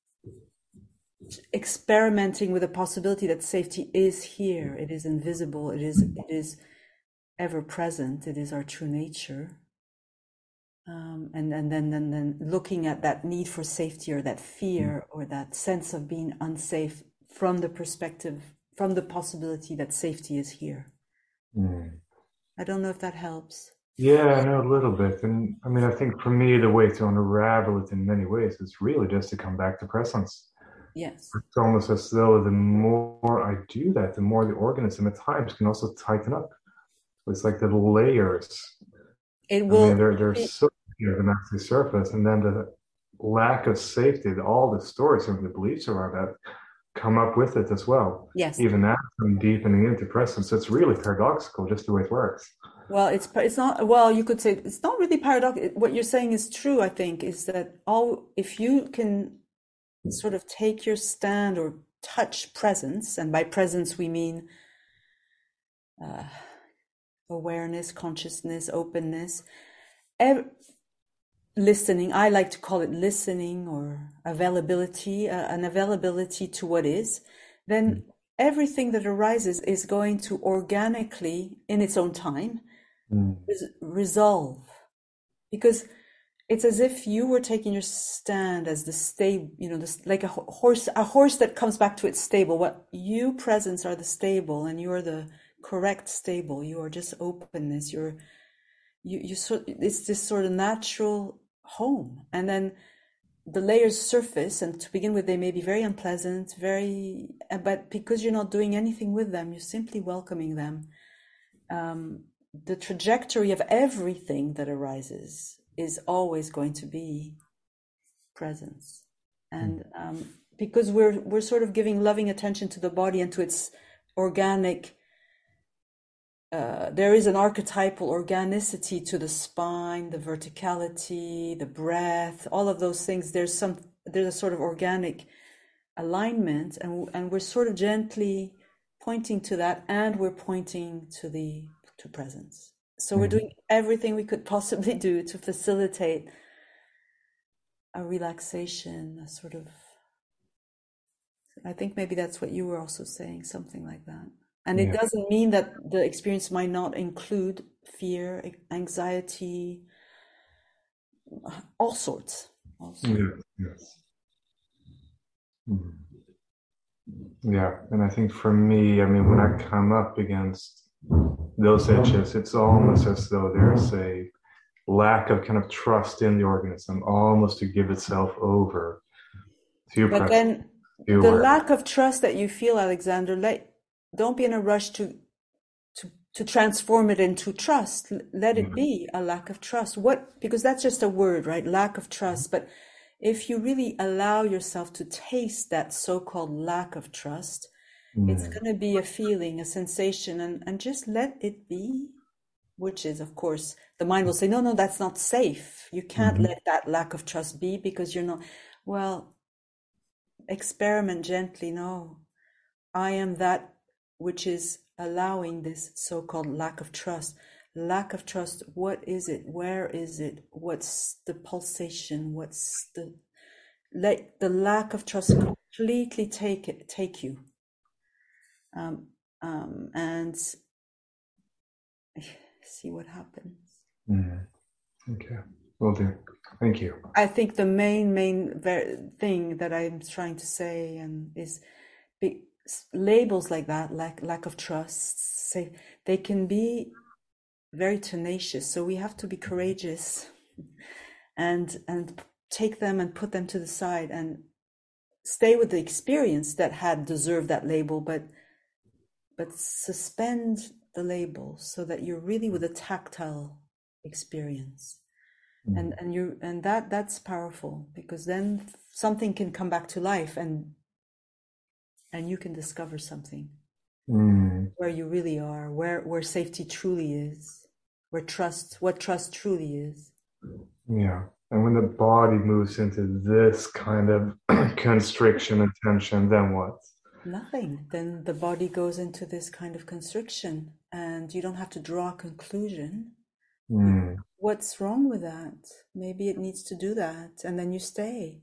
experimenting with the possibility that safety is here. It is invisible. It is ever present. It is our true nature. And then looking at that need for safety, or that fear, or that sense of being unsafe from the perspective, from the possibility that safety is here. I don't know if that helps. Yeah, I know a little bit. And I mean, I think for me, the way to unravel it in many ways is really just to come back to presence. Yes. It's almost as though the more I do that, the more the organism at times can also tighten up. It's like the layers. It will. I mean, they're so near the maxi surface, and then the lack of safety, all the stories and the beliefs around that come up with it as well. Yes. Even after I'm deepening into presence, it's really paradoxical, just the way it works. Well, it's not. Well, you could say it's not really paradoxical. What you're saying is true. I think is that if you can sort of take your stand or touch presence, and by presence we mean awareness, consciousness, openness, listening. I like to call it listening, or availability, an availability to what is. Then everything that arises is going to organically, in its own time, resolve, because it's as if you were taking your stand as the stable, like a horse that comes back to its stable. What you presence are the stable, and you are the correct stable. You are just openness. It's this sort of natural home, and then the layers surface, and to begin with, they may be very unpleasant, but because you're not doing anything with them, you're simply welcoming them. The trajectory of everything that arises is always going to be presence, and because we're sort of giving loving attention to the body and to its organic. There is an archetypal organicity to the spine, the verticality, the breath, all of those things. There's a sort of organic alignment, and we're sort of gently pointing to that, and we're pointing to presence. So we're doing everything we could possibly do to facilitate a relaxation, a sort of. I think maybe that's what you were also saying, something like that. And it doesn't mean that the experience might not include fear, anxiety, all sorts. Yes. Yeah, and I think for me, I mean, when I come up against those itches, it's almost as though there's a lack of kind of trust in the organism, almost to give itself over to But practice. then the lack of trust that you feel, Alexander, don't be in a rush to transform it into trust. Let it be a lack of trust. Because that's just a word, right? Lack of trust. But if you really allow yourself to taste that so-called lack of trust, it's going to be a feeling, a sensation, and just let it be, which is, of course, the mind will say, no, that's not safe. You can't let that lack of trust be because you're not, well, experiment gently. No, I am that which is allowing this so-called lack of trust. Lack of trust, what is it? Where is it? What's the pulsation? Let the lack of trust completely take you. And see what happens. Okay, will do. Thank you. I think the main thing that I'm trying to say is labels like that, lack of trust, say they can be very tenacious. So we have to be courageous and take them and put them to the side and stay with the experience that had deserved that label, but suspend the label so that you're really with a tactile experience. And that's powerful, because then something can come back to life and you can discover something where you really are, where safety truly is, what trust truly is. Yeah. And when the body moves into this kind of constriction and tension, then what? Nothing. Then the body goes into this kind of constriction and you don't have to draw a conclusion. What's wrong with that? Maybe it needs to do that, and then you stay.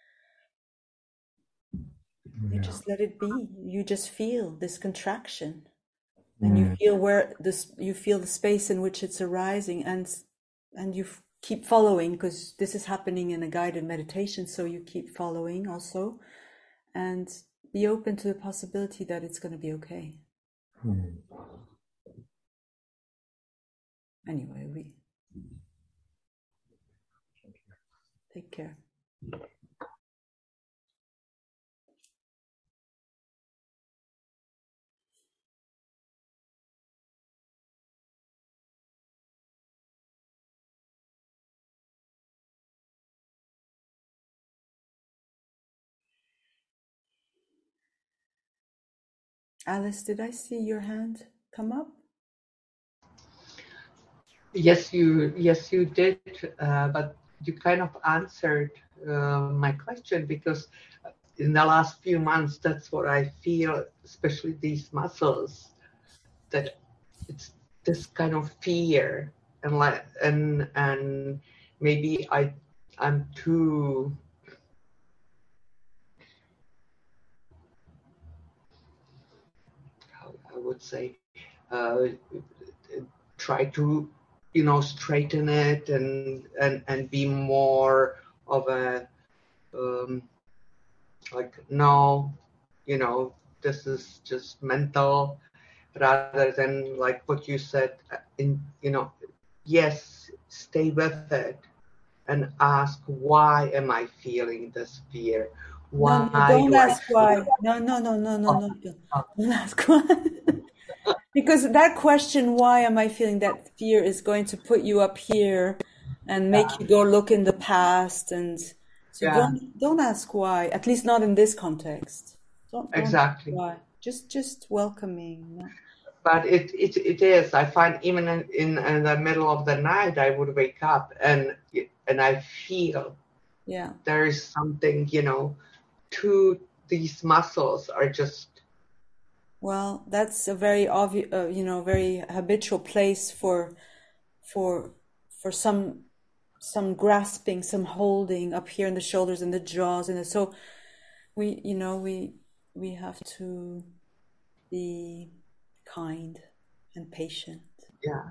You just let it be. You just feel this contraction, and you feel you feel the space in which it's arising, and you keep following, because this is happening in a guided meditation. So you keep following also, and be open to the possibility that it's going to be okay. Anyway, take care. Alice, did I see your hand come up? Yes, you did, but you kind of answered my question, because in the last few months, that's what I feel, especially these muscles, that it's this kind of fear, and maybe I'm too, how I would say, try to, straighten it and be more of a like, no, this is just mental, rather than like what you said, yes, stay with it and ask, why am I feeling this fear? Why No, don't do I ask feel? why. No. Don't ask why. Because that question, why am I feeling that fear, is going to put you up here and make you go look in the past. And so don't ask why, at least not in this context. Don't Exactly. ask why. Just welcoming. But it is. I find even in the middle of the night, I would wake up and I feel there is something, to these muscles are just. Well, that's a very obvious, very habitual place for some grasping, some holding up here in the shoulders and the jaws, and so we have to be kind and patient. Yeah.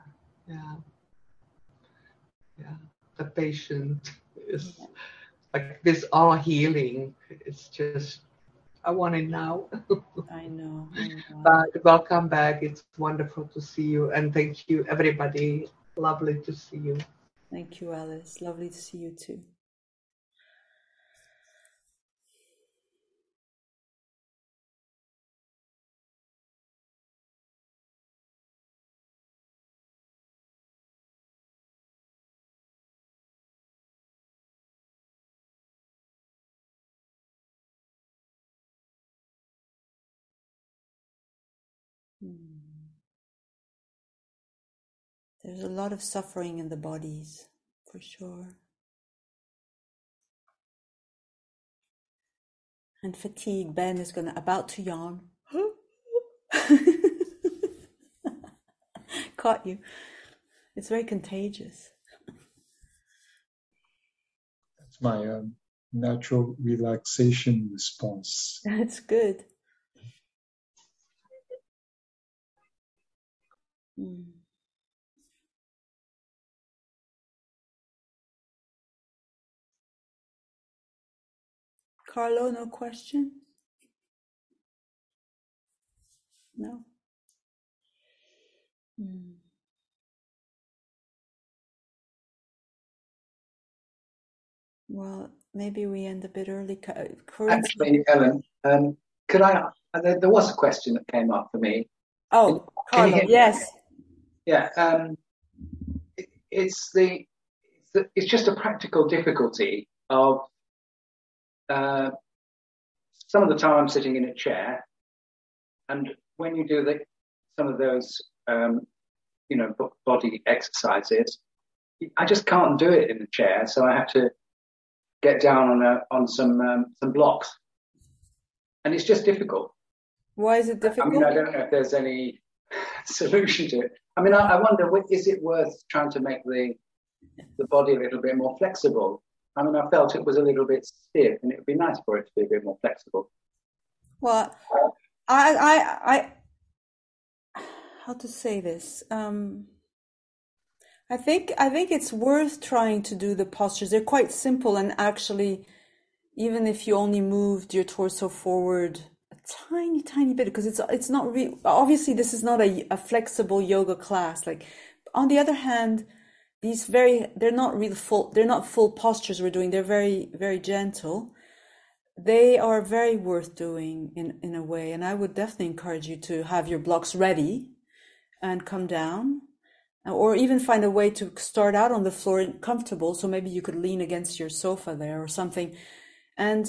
The patient is like this all healing. It's just, I want it now. I know. But welcome back. It's wonderful to see you. And thank you, everybody. Lovely to see you. Thank you, Alice. Lovely to see you too. There's a lot of suffering in the bodies, for sure. And fatigue. Ben is about to yawn. Caught you. It's very contagious. That's my natural relaxation response. That's good. Carlo, no question? No? Well, maybe we end a bit early. Actually, Ellen, could I? There was a question that came up for me. Oh, Carlo, yes. Yeah, it's just a practical difficulty of some of the time I'm sitting in a chair, and when you do some of those body exercises, I just can't do it in the chair, so I have to get down on some blocks, and it's just difficult. Why is it difficult? I mean, I don't know if there's any solution to it. I mean, I wonder, is it worth trying to make the body a little bit more flexible? I mean, I felt it was a little bit stiff, and it would be nice for it to be a bit more flexible. Well, I how to say this? I think it's worth trying to do the postures. They're quite simple, and actually, even if you only moved your torso forward a tiny bit, because it's not really, obviously this is not a flexible yoga class. Like, on the other hand, they're not full postures we're doing. They're very, very gentle. They are very worth doing in a way, and I would definitely encourage you to have your blocks ready and come down, or even find a way to start out on the floor comfortable. So maybe you could lean against your sofa there or something, and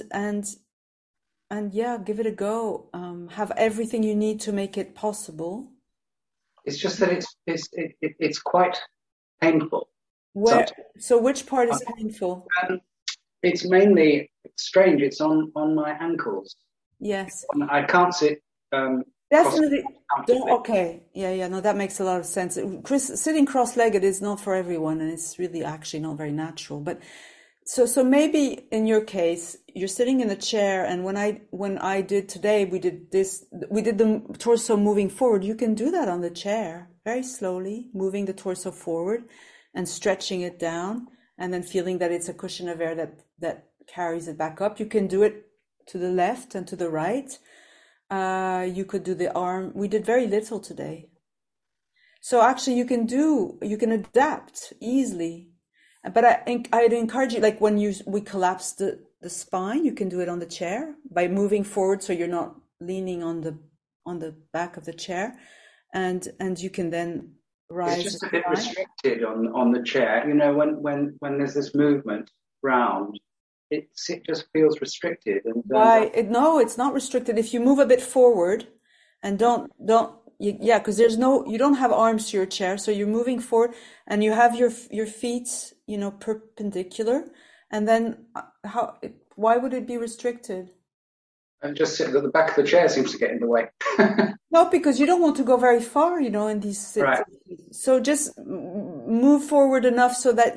yeah, give it a go. Have everything you need to make it possible. It's just that it's quite painful. So which part is painful? It's mainly strange. It's on my ankles. Yes. I can't sit. Definitely. Okay. Yeah. No, that makes a lot of sense. Sitting cross-legged is not for everyone, and it's really actually not very natural. But so maybe in your case, you're sitting in the chair, and when I did today, we did the torso moving forward. You can do that on the chair, very slowly, moving the torso forward and stretching it down, and then feeling that it's a cushion of air that carries it back up. You can do it to the left and to the right. You could do the arm. We did very little today. So actually you can adapt easily. But I'd encourage you, like when we collapse the spine, you can do it on the chair by moving forward, so you're not leaning on the back of the chair, and you can then rise. It's just a bit restricted on the chair. You know, when there's this movement round, it just feels restricted. And no, it's not restricted. If you move a bit forward, and because you don't have arms to your chair, so you're moving forward, and you have your feet, perpendicular, and then why would it be restricted? And just the back of the chair seems to get in the way. No, because you don't want to go very far, in these sits. Right. So just move forward enough so that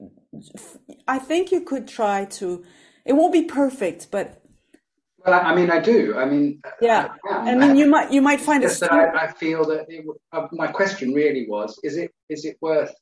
I think you could try to. It won't be perfect, but. Well, I mean, I do. I mean. Yeah. I mean, you might find it. I feel that my question really was: is it worth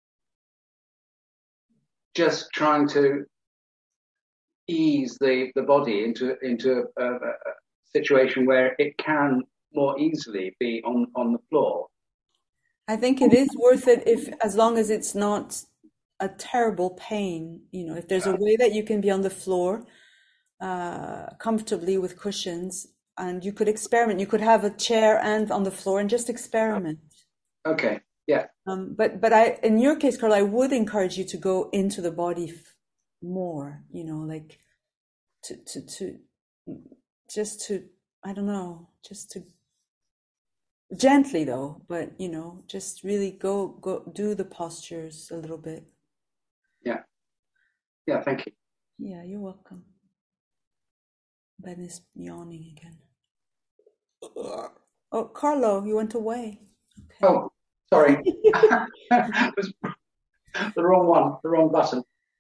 just trying to ease the body into situation where it can more easily be on the floor. I think it is worth it as long as it's not a terrible pain. If there's a way that you can be on the floor comfortably with cushions, and you could experiment. You could have a chair and on the floor and just experiment. Okay. Yeah. But in your case, Carl, I would encourage you to go into the body more. Like to I don't know, just to gently though, but just really go do the postures a little bit. Yeah, thank you. Yeah, you're welcome. Ben is yawning again. Oh, Carlo, you went away. Okay. Oh, sorry. It was the wrong one, the wrong button.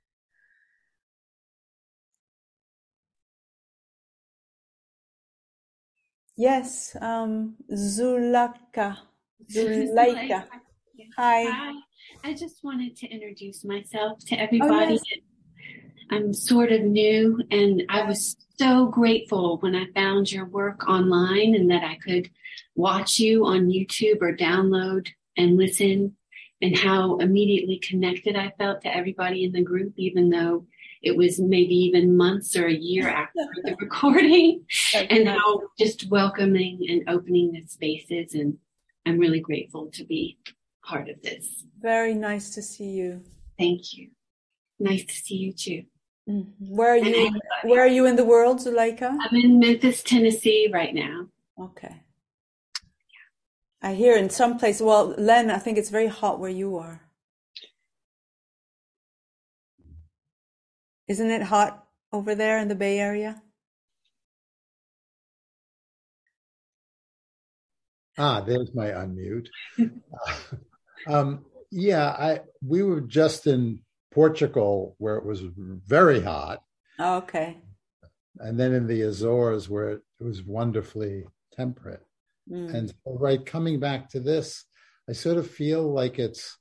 Yes, Zulaika. Hi. I just wanted to introduce myself to everybody. Oh, yes. I'm sort of new, and I was so grateful when I found your work online and that I could watch you on YouTube or download and listen, and how immediately connected I felt to everybody in the group, even though it was maybe even months or a year after the recording, and how just welcoming and opening the spaces. And I'm really grateful to be part of this. Very nice to see you. Thank you. Nice to see you too. Mm-hmm. Where are you in the world, Zuleika? I'm in Memphis, Tennessee right now. Okay. I hear in some places, well, Len, I think it's very hot where you are. Isn't it hot over there in the Bay Area? There's my unmute. We were just in Portugal where it was very hot. Oh, okay. And then in the Azores where it was wonderfully temperate. And so, coming back to this, I sort of feel like it's,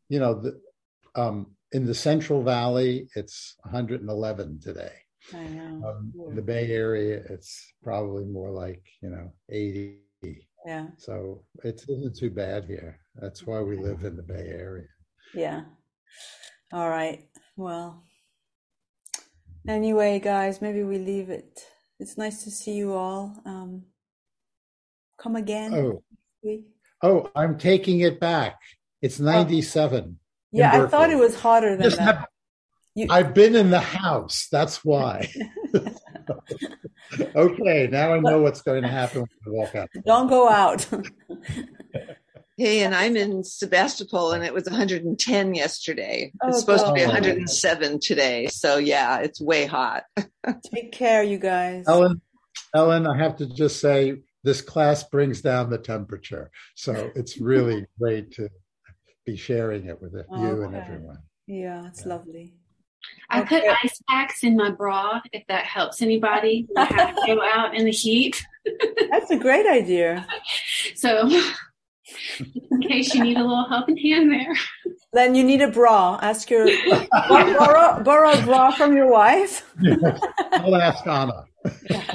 in the Central Valley, it's 111 today. I know. In the Bay Area, it's probably more like, 80. Yeah. So it isn't too bad here. That's why we live in the Bay Area. Yeah. All right. Well, anyway, guys, maybe we leave it. It's nice to see you all. Come again. Oh, I'm taking it back. It's 97. Yeah, I thought it was hotter than that. I've been in the house. That's why. Okay, now I know what's going to happen when I walk out. Don't go out. Hey, and I'm in Sebastopol, and it was 110 yesterday. It's supposed to be 107 today. So, yeah, it's way hot. Take care, you guys. Ellen, I have to just say, this class brings down the temperature. So it's really great to be sharing it with you and everyone. Yeah, it's lovely. I put ice packs in my bra, if that helps anybody. I have to go out in the heat. That's a great idea. So, in case you need a little helping hand there. Then you need a bra. Ask your borrow a bra from your wife. I'll ask Anna. Yeah.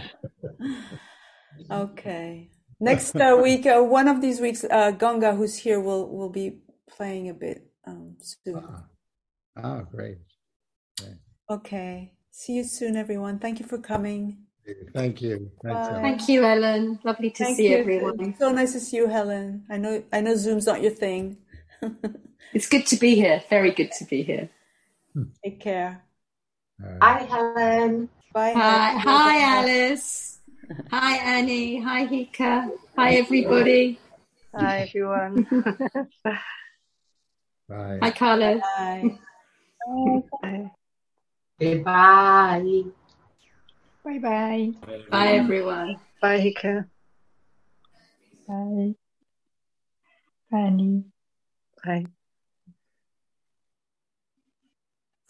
Okay. Next week, one of these weeks, Ganga, who's here, will be playing a bit soon. Great. Okay. See you soon, everyone. Thank you for coming. Thank you. Thank you, Ellen. Lovely to see everyone. It's so nice to see you, Helen. I know Zoom's not your thing. It's good to be here. Very good to be here. Take care. Hi, Helen. Bye. Hi, Alice. Hi, Annie. Hi, Hika. Hi, everybody. Hi, everyone. Bye. Hi, Carlo. Bye. Bye. Bye. Bye-bye. Bye, everyone. Bye, Hika. Bye. Annie. Bye.